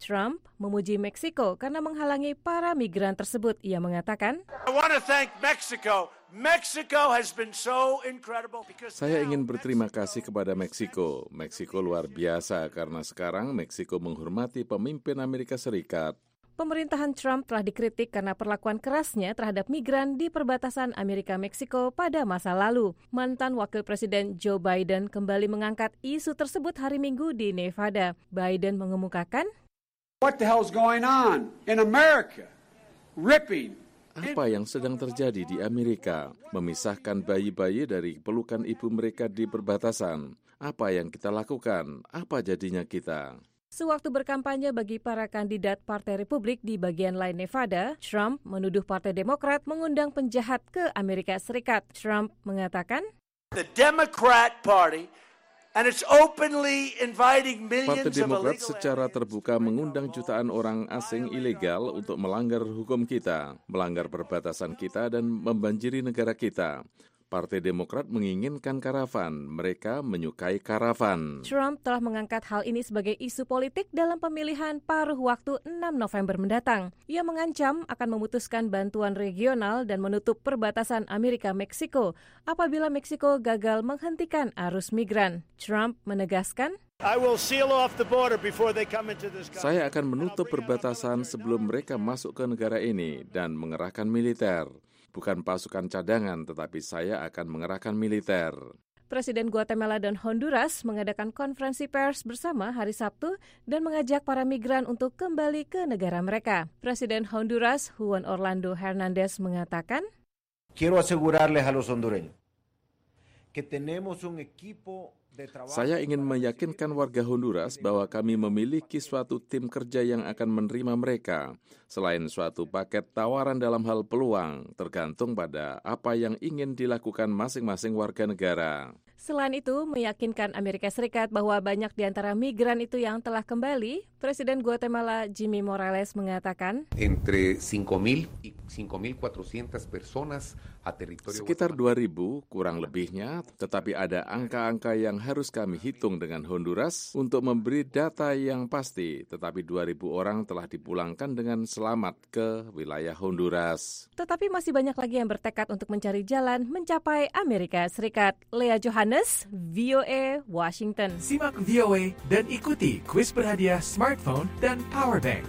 Trump memuji Meksiko karena menghalangi para migran tersebut. Ia mengatakan, I want to thank Mexico. Mexico has been so incredible because saya ingin berterima kasih kepada Meksiko. Meksiko luar biasa karena sekarang Meksiko menghormati pemimpin Amerika Serikat. Pemerintahan Trump telah dikritik karena perlakuan kerasnya terhadap migran di perbatasan Amerika-Meksiko pada masa lalu. Mantan Wakil Presiden Joe Biden kembali mengangkat isu tersebut hari Minggu di Nevada. Biden mengemukakan, What the hell's going on in America? Ripping. Apa yang sedang terjadi di Amerika? Memisahkan bayi-bayi dari pelukan ibu mereka di perbatasan. Apa yang kita lakukan? Apa jadinya kita? Sewaktu berkampanye bagi para kandidat Partai Republik di bagian lain Nevada, Trump menuduh Partai Demokrat mengundang penjahat ke Amerika Serikat. Trump mengatakan, the Democrat Party and it's openly inviting millions Partai Demokrat of secara terbuka mengundang jutaan orang asing ilegal untuk melanggar hukum kita, melanggar perbatasan kita dan membanjiri negara kita. Partai Demokrat menginginkan karavan, mereka menyukai karavan. Trump telah mengangkat hal ini sebagai isu politik dalam pemilihan paruh waktu 6 November mendatang. Ia mengancam akan memutuskan bantuan regional dan menutup perbatasan Amerika-Meksiko apabila Meksiko gagal menghentikan arus migran. Trump menegaskan, saya akan menutup perbatasan sebelum mereka masuk ke negara ini dan mengerahkan militer. Bukan pasukan cadangan, tetapi saya akan mengerahkan militer. Presiden Guatemala dan Honduras mengadakan konferensi pers bersama hari Sabtu dan mengajak para migran untuk kembali ke negara mereka. Presiden Honduras, Juan Orlando Hernández, mengatakan, Quiero asegurarles a los hondureños que tenemos un equipo. Saya ingin meyakinkan warga Honduras bahwa kami memiliki suatu tim kerja yang akan menerima mereka. Selain suatu paket tawaran dalam hal peluang, tergantung pada apa yang ingin dilakukan masing-masing warga negara. Selain itu, meyakinkan Amerika Serikat bahwa banyak di antara migran itu yang telah kembali, Presiden Guatemala Jimmy Morales mengatakan, entre 5.000 y 5.400 personas a territorio sekitar 2.000 kurang lebihnya, tetapi ada angka-angka yang harus kami hitung dengan Honduras untuk memberi data yang pasti, tetapi 2.000 orang telah dipulangkan dengan selamat ke wilayah Honduras. Tetapi masih banyak lagi yang bertekad untuk mencari jalan mencapai Amerika Serikat. Lea Johannes, VOA, Washington. Simak VOA dan ikuti kuis berhadiah smartphone dan power bank.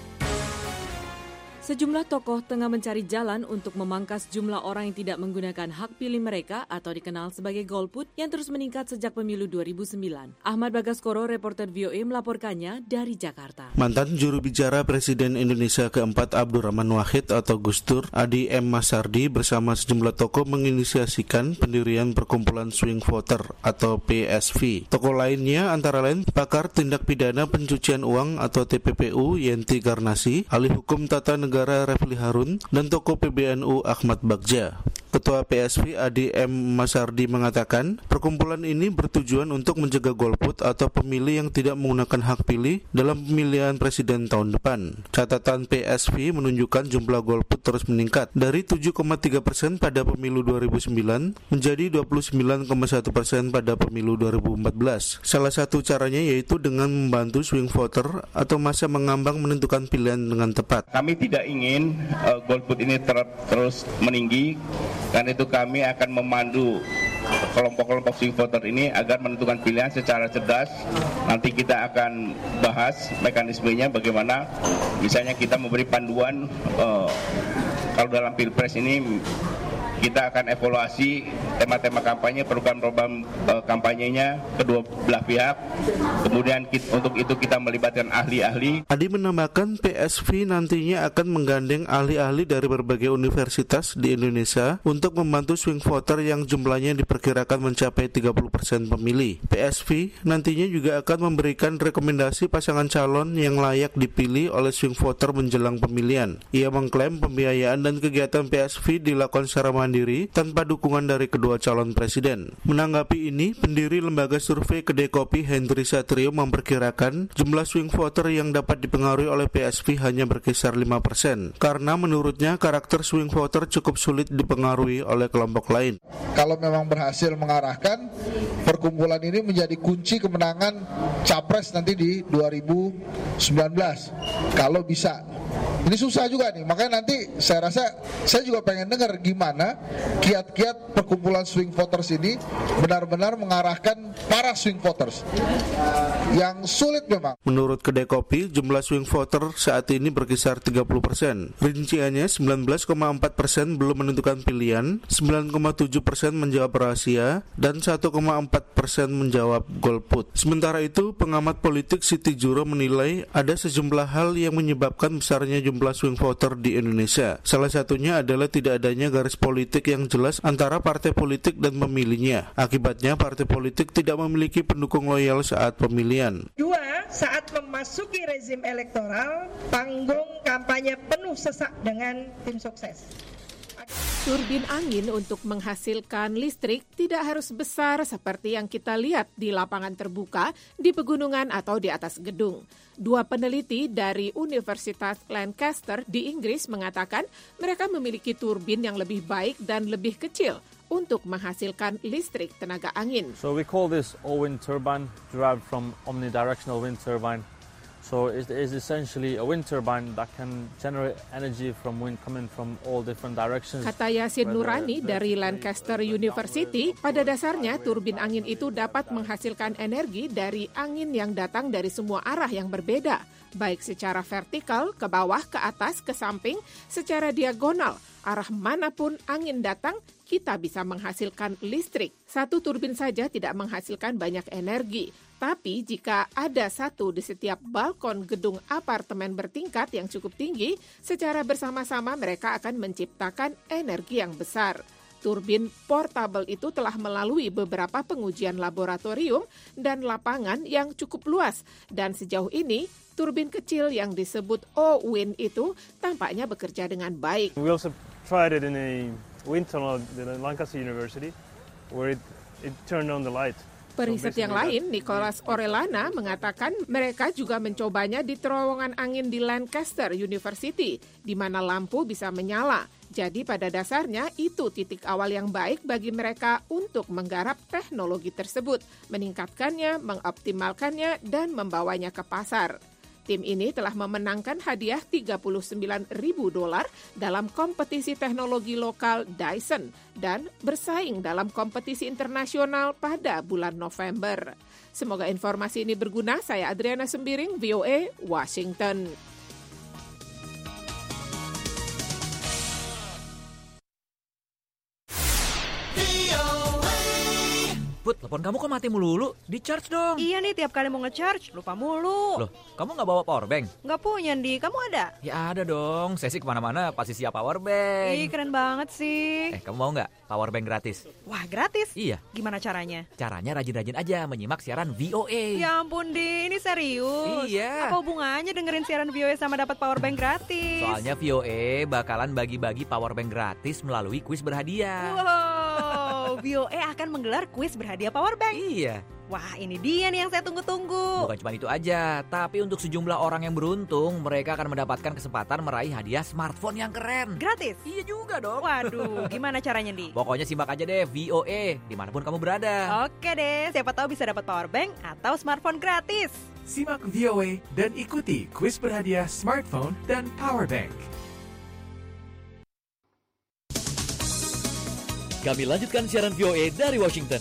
Sejumlah tokoh tengah mencari jalan untuk memangkas jumlah orang yang tidak menggunakan hak pilih mereka atau dikenal sebagai golput yang terus meningkat sejak pemilu 2009. Ahmad Bagaskoro, reporter VOA, melaporkannya dari Jakarta. Mantan juru bicara Presiden Indonesia keempat Abdurrahman Wahid atau Gus Dur, Adi M. Masardi bersama sejumlah tokoh menginisiasikan pendirian Perkumpulan Swing Voter atau PSV. Tokoh lainnya antara lain pakar tindak pidana pencucian uang atau TPPU Yenti Garnasi, ahli hukum tata negara Refli Harun, dan tokoh PBNU Ahmad Bagja. Ketua PSV Adi M. Masardi mengatakan, perkumpulan ini bertujuan untuk mencegah golput atau pemilih yang tidak menggunakan hak pilih dalam pemilihan presiden tahun depan. Catatan PSV menunjukkan jumlah golput terus meningkat dari 7,3% pada pemilu 2009 menjadi 29,1% pada pemilu 2014. Salah satu caranya yaitu dengan membantu swing voter atau masa mengambang menentukan pilihan dengan tepat. Kami tidak ingin golput ini terus meninggi. Karena itu kami akan memandu kelompok-kelompok swing voter ini agar menentukan pilihan secara cerdas. Nanti kita akan bahas mekanismenya bagaimana misalnya kita memberi panduan kalau dalam Pilpres ini kita akan evaluasi tema-tema kampanye, program-program kampanyenya kedua belah pihak. Kemudian untuk itu kita melibatkan ahli-ahli. Adi menambahkan PSV nantinya akan menggandeng ahli-ahli dari berbagai universitas di Indonesia untuk membantu swing voter yang jumlahnya diperkirakan mencapai 30% pemilih. PSV nantinya juga akan memberikan rekomendasi pasangan calon yang layak dipilih oleh swing voter menjelang pemilihan. Ia mengklaim pembiayaan dan kegiatan PSV dilakukan secara mandiri tanpa dukungan dari kedua calon presiden. Menanggapi ini, pendiri lembaga survei Kedai Kopi Hendri Satrio memperkirakan jumlah swing voter yang dapat dipengaruhi oleh PSV hanya berkisar 5%, karena menurutnya karakter swing voter cukup sulit dipengaruhi oleh kelompok lain. Kalau memang berhasil mengarahkan, perkumpulan ini menjadi kunci kemenangan Capres nanti di 2019 kalau bisa. Ini susah juga nih, makanya nanti saya rasa saya juga pengen dengar gimana kiat-kiat perkumpulan swing voters ini benar-benar mengarahkan para swing voters yang sulit memang. Menurut Kedai Kopi, jumlah swing voter saat ini berkisar 30%. Rinciannya 19,4% belum menentukan pilihan, 9,7% menjawab rahasia, dan 1,4% menjawab golput. Sementara itu, pengamat politik Siti Juro menilai ada sejumlah hal yang menyebabkan besarnya jumlah swing voter di Indonesia. Salah satunya adalah tidak adanya garis politik yang jelas antara partai politik dan pemilihnya. Akibatnya, partai politik tidak memiliki pendukung loyal saat pemilihan. Dua, saat memasuki rezim elektoral, panggung kampanye penuh sesak dengan tim sukses. Turbin angin untuk menghasilkan listrik tidak harus besar seperti yang kita lihat di lapangan terbuka, di pegunungan atau di atas gedung. Dua peneliti dari Universitas Lancaster di Inggris mengatakan mereka memiliki turbin yang lebih baik dan lebih kecil untuk menghasilkan listrik tenaga angin. So we call this all-wind turbine, derived from omnidirectional wind turbine. So it is essentially a wind turbine that can generate energy from wind coming from all different directions. Kata Yasin Nurani dari Lancaster University, pada dasarnya turbin angin itu dapat menghasilkan energi dari angin yang datang dari semua arah yang berbeda, baik secara vertikal, ke bawah, ke atas, ke samping, secara diagonal. Arah manapun angin datang, kita bisa menghasilkan listrik. Satu turbin saja tidak menghasilkan banyak energi. Tapi jika ada satu di setiap balkon gedung apartemen bertingkat yang cukup tinggi, secara bersama-sama mereka akan menciptakan energi yang besar. Turbin portable itu telah melalui beberapa pengujian laboratorium dan lapangan yang cukup luas. Dan sejauh ini, turbin kecil yang disebut O-Wind itu tampaknya bekerja dengan baik. We also tried it in a wind tunnel at Lancaster University, where it turned on the light. Periset yang lain, Nicholas Orellana, mengatakan mereka juga mencobanya di terowongan angin di Lancaster University, di mana lampu bisa menyala. Jadi pada dasarnya itu titik awal yang baik bagi mereka untuk menggarap teknologi tersebut, meningkatkannya, mengoptimalkannya, dan membawanya ke pasar. Tim ini telah memenangkan hadiah $39.000 dalam kompetisi teknologi lokal Dyson dan bersaing dalam kompetisi internasional pada bulan November. Semoga informasi ini berguna. Saya Adriana Sembiring, VOA, Washington. Put, telepon kamu kok mati melulu? Di-charge dong. Iya nih, tiap kali mau nge-charge, lupa mulu. Loh, kamu nggak bawa power bank? Nggak punya, Di. Kamu ada? Ya ada dong, saya sih kemana-mana pasti siap power bank. Ih, keren banget sih. Kamu mau nggak power bank gratis? Wah, gratis? Iya. Gimana caranya? Caranya rajin-rajin aja menyimak siaran VOA. Ya ampun, Di. Ini serius? Iya. Apa hubungannya dengerin siaran VOA sama dapat power bank gratis? Soalnya VOA bakalan bagi-bagi power bank gratis melalui kuis berhadiah. Wow, VOA akan menggelar kuis berhadiah power bank. Iya. Wah, ini dia nih yang saya tunggu-tunggu. Bukan cuma itu aja, tapi untuk sejumlah orang yang beruntung, mereka akan mendapatkan kesempatan meraih hadiah smartphone yang keren. Gratis? Iya juga dong. Waduh, gimana caranya, Di? Pokoknya simak aja deh VOA, dimanapun kamu berada. Oke deh, siapa tahu bisa dapat power bank atau smartphone gratis. Simak VOA dan ikuti kuis berhadiah smartphone dan power bank. Kami lanjutkan siaran VOA dari Washington.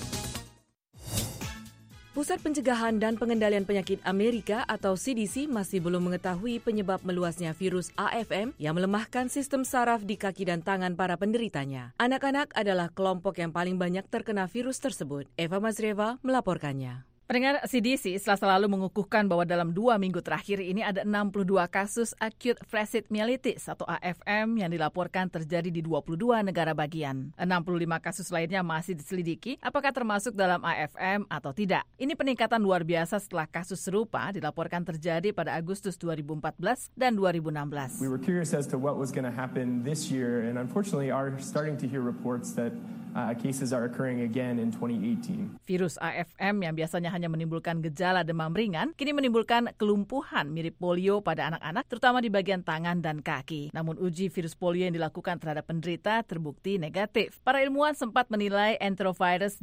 Pusat Pencegahan dan Pengendalian Penyakit Amerika atau CDC masih belum mengetahui penyebab meluasnya virus AFM yang melemahkan sistem saraf di kaki dan tangan para penderitanya. Anak-anak adalah kelompok yang paling banyak terkena virus tersebut. Eva Mazreva melaporkannya. Pendengar, CDC selalu mengukuhkan bahwa dalam 2 minggu terakhir ini ada 62 kasus acute flaccid myelitis atau AFM yang dilaporkan terjadi di 22 negara bagian. 65 kasus lainnya masih diselidiki apakah termasuk dalam AFM atau tidak. Ini peningkatan luar biasa setelah kasus serupa dilaporkan terjadi pada Agustus 2014 dan 2016. We were curious as to what was going to happen this year and unfortunately are starting to hear reports that cases are occurring again in 2018. Virus AFM yang biasanya hanya menimbulkan gejala demam ringan, kini menimbulkan kelumpuhan mirip polio pada anak-anak, terutama di bagian tangan dan kaki. Namun uji virus polio yang dilakukan terhadap penderita terbukti negatif. Para ilmuwan sempat menilai enterovirus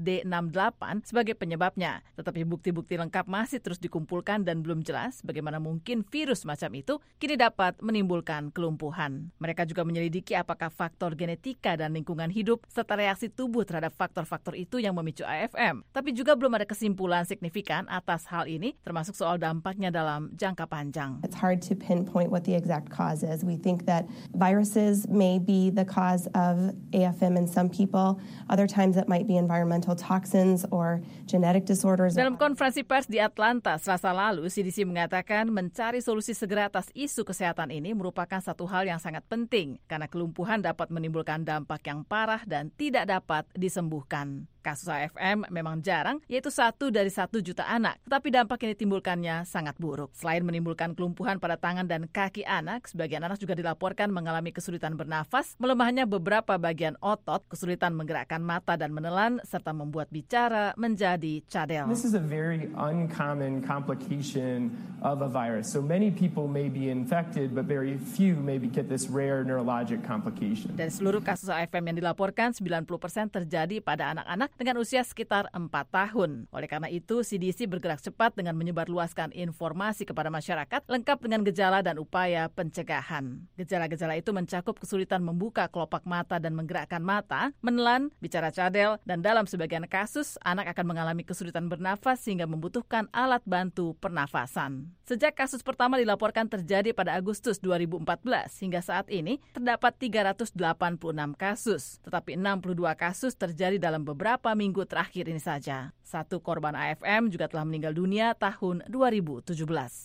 D68 sebagai penyebabnya, tetapi bukti-bukti lengkap masih terus dikumpulkan dan belum jelas bagaimana mungkin virus macam itu kini dapat menimbulkan kelumpuhan. Mereka juga menyelidiki apakah faktor genetika dan lingkungan hidup serta reaksi tubuh terhadap faktor-faktor itu yang memicu AFM. Tapi juga belum ada kesimpulan signifikan atas hal ini, termasuk soal dampaknya dalam jangka panjang. It's hard to pinpoint what the exact cause is. We think that viruses may be the cause of AFM in some people. Other times it might be environmental toxins or genetic disorders. Dalam konferensi pers di Atlanta Selasa lalu, CDC mengatakan mencari solusi segera atas isu kesehatan ini merupakan satu hal yang sangat penting karena kelumpuhan dapat menimbulkan dampak yang parah dan tidak dapat disembuhkan. Kasus AFM memang jarang, yaitu 1 dari 1 juta anak, tetapi dampak yang ditimbulkannya sangat buruk. Selain menimbulkan kelumpuhan pada tangan dan kaki anak, sebagian anak juga dilaporkan mengalami kesulitan bernafas, melemahnya beberapa bagian otot, kesulitan menggerakkan mata dan menelan, serta membuat bicara menjadi cadel. This is a very uncommon complication of a virus. So many people may be infected, but very few maybe get this rare neurologic complication. Dan seluruh kasus AFM yang dilaporkan, 90% terjadi pada anak-anak dengan usia sekitar 4 tahun. Oleh karena itu, CDC bergerak cepat dengan menyebarluaskan informasi kepada masyarakat lengkap dengan gejala dan upaya pencegahan. Gejala-gejala itu mencakup kesulitan membuka kelopak mata dan menggerakkan mata, menelan, bicara cadel, dan dalam sebagian kasus, anak akan mengalami kesulitan bernafas sehingga membutuhkan alat bantu pernafasan. Sejak kasus pertama dilaporkan terjadi pada Agustus 2014, hingga saat ini terdapat 386 kasus, tetapi 62 kasus terjadi dalam beberapa minggu terakhir ini saja. 1 korban AFM juga telah meninggal dunia tahun 2017.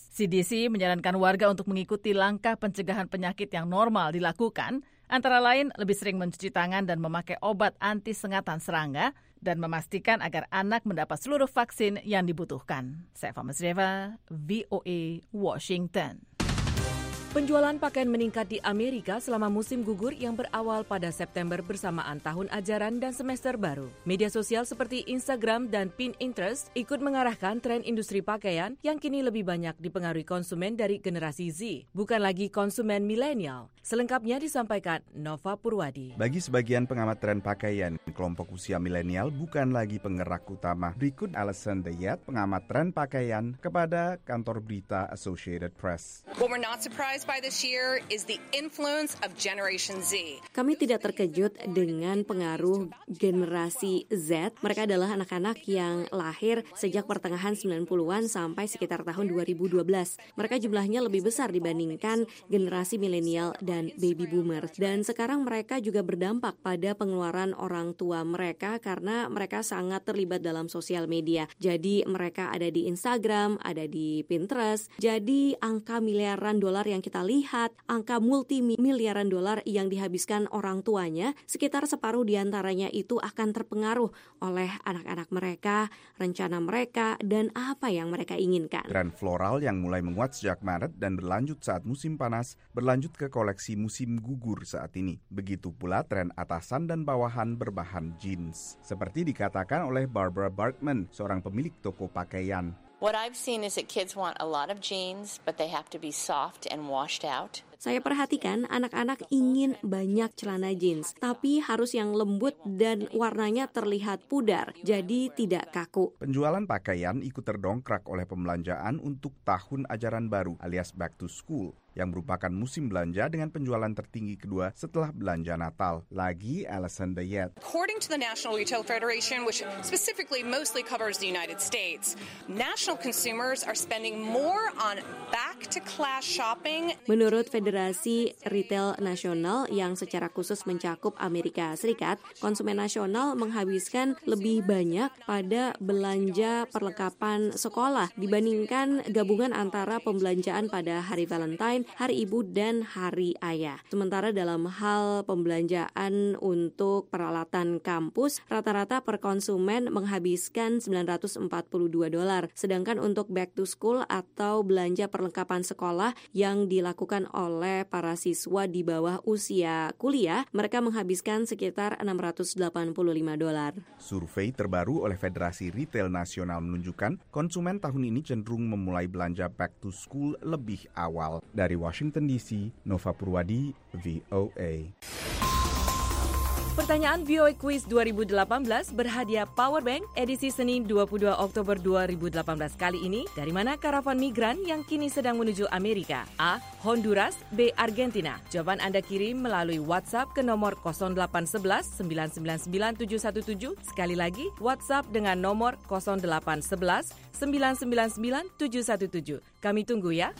CDC menyarankan warga untuk mengikuti langkah pencegahan penyakit yang normal dilakukan, antara lain lebih sering mencuci tangan dan memakai obat anti sengatan serangga, dan memastikan agar anak mendapat seluruh vaksin yang dibutuhkan. Saya Fama Sreva, VOA, Washington. Penjualan pakaian meningkat di Amerika selama musim gugur yang berawal pada September bersamaan tahun ajaran dan semester baru. Media sosial seperti Instagram dan Pinterest ikut mengarahkan tren industri pakaian yang kini lebih banyak dipengaruhi konsumen dari generasi Z, bukan lagi konsumen milenial. Selengkapnya disampaikan Nova Purwadi. Bagi sebagian pengamat tren pakaian, kelompok usia milenial bukan lagi penggerak utama. Berikut Alison Deyat, pengamat tren pakaian, kepada kantor berita Associated Press. What we're not surprised by this year is the influence of Generation Z. Kami tidak terkejut dengan pengaruh generasi Z. Mereka adalah anak-anak yang lahir sejak pertengahan 90-an sampai sekitar tahun 2012. Mereka jumlahnya lebih besar dibandingkan generasi milenial dan baby boomers. Dan sekarang mereka juga berdampak pada pengeluaran orang tua mereka karena mereka sangat terlibat dalam sosial media. Jadi mereka ada di Instagram, ada di Pinterest. Jadi angka miliaran dolar yang kita lihat, angka multimiliaran dolar yang dihabiskan orang tuanya, sekitar separuh diantaranya itu akan terpengaruh oleh anak-anak mereka, rencana mereka, dan apa yang mereka inginkan. Tren floral yang mulai menguat sejak Maret dan berlanjut saat musim panas, berlanjut ke koleksi musim gugur saat ini. Begitu pula tren atasan dan bawahan berbahan jeans. Seperti dikatakan oleh Barbara Barkman, seorang pemilik toko pakaian. What I've seen is that kids want a lot of jeans, but they have to be soft and washed out. Saya perhatikan anak-anak ingin banyak celana jeans, tapi harus yang lembut dan warnanya terlihat pudar, jadi tidak kaku. Penjualan pakaian ikut terdongkrak oleh pembelanjaan untuk tahun ajaran baru alias back to school, yang merupakan musim belanja dengan penjualan tertinggi kedua setelah belanja Natal. Lagi Alison Deyat. According to the National Retail Federation, which specifically mostly covers the United States, national consumers are spending more on back-to-class shopping. Menurut Federasi Retail Nasional yang secara khusus mencakup Amerika Serikat, konsumen nasional menghabiskan lebih banyak pada belanja perlengkapan sekolah dibandingkan gabungan antara pembelanjaan pada hari Valentine Hari Ibu dan Hari Ayah. Sementara dalam hal pembelanjaan untuk peralatan kampus, rata-rata per konsumen menghabiskan $942. Sedangkan untuk back to school atau belanja perlengkapan sekolah yang dilakukan oleh para siswa di bawah usia kuliah, mereka menghabiskan sekitar $685. Survei terbaru oleh Federasi Retail Nasional menunjukkan konsumen tahun ini cenderung memulai belanja back to school lebih awal. Dari Washington DC, Nova Purwadi, VOA. Pertanyaan VOA Quiz 2018 berhadiah Powerbank edisi Senin 22 Oktober 2018 kali ini. Dari mana karavan migran yang kini sedang menuju Amerika? A. Honduras, B. Argentina. Jawaban Anda kirim melalui WhatsApp ke nomor 0811 999 717. Sekali lagi, WhatsApp dengan nomor 0811 999 717. Kami tunggu ya.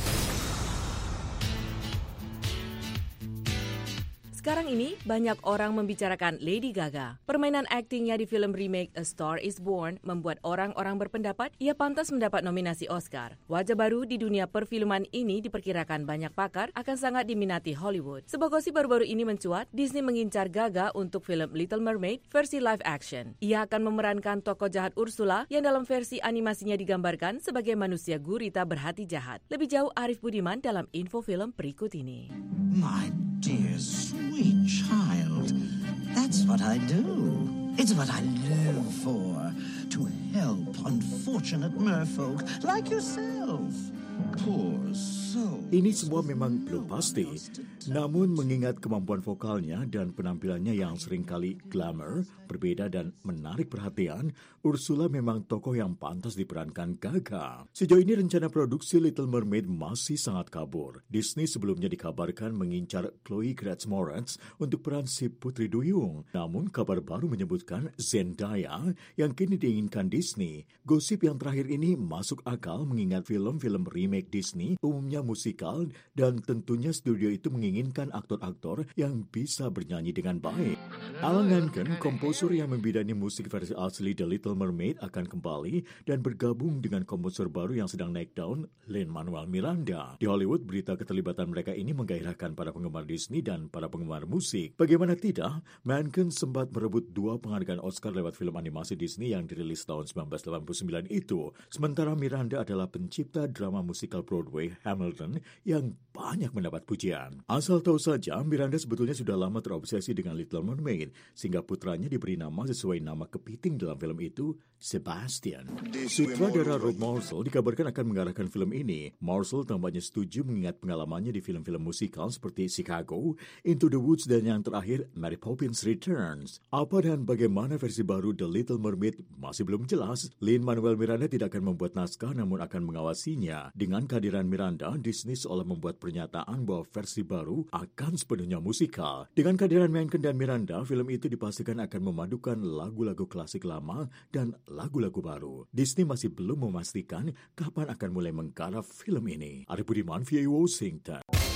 Sekarang ini, banyak orang membicarakan Lady Gaga. Permainan aktingnya di film remake A Star is Born membuat orang-orang berpendapat ia pantas mendapat nominasi Oscar. Wajah baru di dunia perfilman ini diperkirakan banyak pakar akan sangat diminati Hollywood. Sebuah gosip baru-baru ini mencuat, Disney mengincar Gaga untuk film Little Mermaid versi live action. Ia akan memerankan tokoh jahat Ursula yang dalam versi animasinya digambarkan sebagai manusia gurita berhati jahat. Lebih jauh, Arif Budiman dalam info film berikut ini. My dear sweet child, that's what I do. It's what I live for, to help unfortunate merfolk like yourself. Poor soul. Ini semua memang belum pasti, namun mengingat kemampuan vokalnya dan penampilannya yang seringkali glamour, berbeda dan menarik perhatian, Ursula memang tokoh yang pantas diperankan Gaga. Sejauh ini rencana produksi Little Mermaid masih sangat kabur. Disney sebelumnya dikabarkan mengincar Chloe Grace Moretz untuk peran si Putri Duyung. Namun kabar baru menyebutkan Zendaya yang kini diinginkan Disney. Gosip yang terakhir ini masuk akal mengingat film-film remake Disney umumnya musikal dan tentunya studio itu menginginkan aktor-aktor yang bisa bernyanyi dengan baik. Alan Menken, komposer yang membidani musik versi asli The Little Mermaid, akan kembali dan bergabung dengan komposer baru yang sedang naik daun, Lin-Manuel Miranda. Di Hollywood, berita keterlibatan mereka ini menggairahkan para penggemar Disney dan para penggemar musik. Bagaimana tidak, Menken sempat merebut 2 penghargaan Oscar lewat film animasi Disney yang dirilis tahun 1989 itu. Sementara Miranda adalah pencipta drama musikal Broadway Hamilton yang banyak mendapat pujian. Asal tahu saja, Miranda sebetulnya sudah lama terobsesi dengan Little Mermaid, sehingga putranya diberi nama sesuai nama kepiting dalam film itu, Sebastian. Sutradara Rob Marshall dikabarkan akan mengarahkan film ini. Marshall tampaknya setuju mengingat pengalamannya di film-film musikal seperti Chicago, Into the Woods, dan yang terakhir Mary Poppins Returns. Apa dan bagaimana versi baru The Little Mermaid masih belum jelas. Lin-Manuel Miranda tidak akan membuat naskah namun akan mengawasinya. Dengan kehadiran Miranda, Disney seolah membuat pernyataan bahwa versi baru akan sepenuhnya musikal. Dengan kehadiran Menken dan Miranda, film itu dipastikan akan memadukan lagu-lagu klasik lama dan lagu-lagu baru. Disney masih belum memastikan kapan akan mulai menggarap film ini. Arif Budiman, VOA Washington.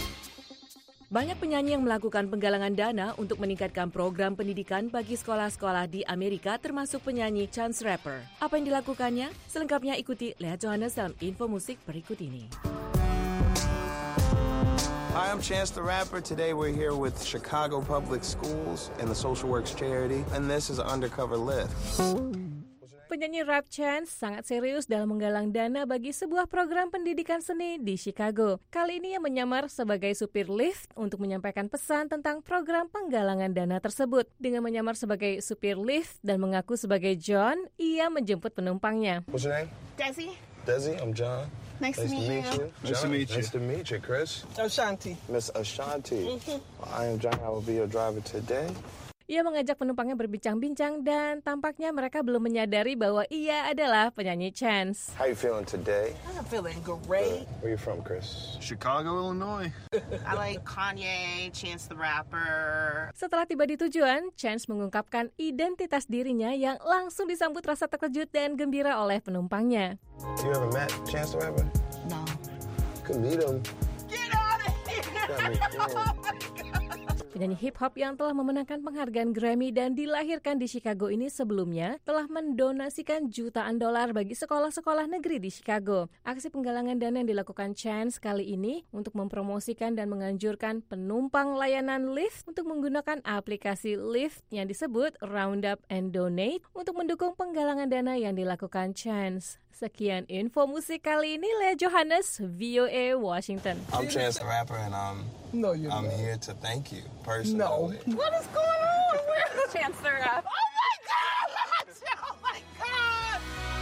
Banyak penyanyi yang melakukan penggalangan dana untuk meningkatkan program pendidikan bagi sekolah-sekolah di Amerika, termasuk penyanyi Chance the Rapper. Apa yang dilakukannya? Selengkapnya ikuti Lea Johannes dalam info musik berikut ini. Hi, I'm Chance the Rapper. Today we're here with Chicago Public Schools and the Social Works Charity, and this is Undercover Lift. Penyanyi rap Chance sangat serius dalam menggalang dana bagi sebuah program pendidikan seni di Chicago. Kali ini ia menyamar sebagai supir lift untuk menyampaikan pesan tentang program penggalangan dana tersebut. Dengan menyamar sebagai supir lift dan mengaku sebagai John, ia menjemput penumpangnya. What's your name? Desi. Desi, I'm John. Nice to meet you. Nice to meet you. Nice to meet you, Chris. Ashanti. Miss Ashanti. I am John. I will be your driver today. Ia mengajak penumpangnya berbincang-bincang dan tampaknya mereka belum menyadari bahwa ia adalah penyanyi Chance. How you feeling today? I'm feeling great. Where you from, Chris? Chicago, Illinois. I like Kanye, Chance the Rapper. Setelah tiba di tujuan, Chance mengungkapkan identitas dirinya yang langsung disambut rasa terkejut dan gembira oleh penumpangnya. You ever met Chance the Rapper? No. Could meet him. Get out of here! Penyanyi hip-hop yang telah memenangkan penghargaan Grammy dan dilahirkan di Chicago ini sebelumnya telah mendonasikan jutaan dolar bagi sekolah-sekolah negeri di Chicago. Aksi penggalangan dana yang dilakukan Chance kali ini untuk mempromosikan dan menganjurkan penumpang layanan Lyft untuk menggunakan aplikasi Lyft yang disebut Roundup and Donate untuk mendukung penggalangan dana yang dilakukan Chance. Sekian info musik kali ini, Lea Johannes, VOA Washington. I'm Chance the Rapper, and I'm here to thank you personally. No. What is going on? Where's Chance the Rapper? Oh my God! Oh my God!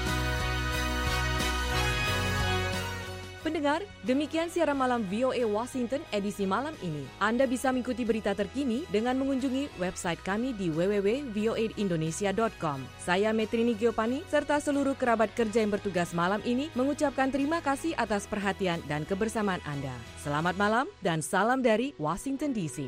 Pendengar, demikian siaran malam VOA Washington edisi malam ini. Anda bisa mengikuti berita terkini dengan mengunjungi website kami di www.voaindonesia.com. Saya Metrini Giopani serta seluruh kerabat kerja yang bertugas malam ini mengucapkan terima kasih atas perhatian dan kebersamaan Anda. Selamat malam dan salam dari Washington DC.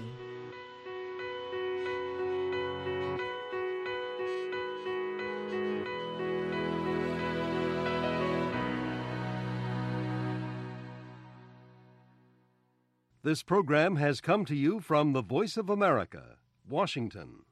This program has come to you from the Voice of America, Washington.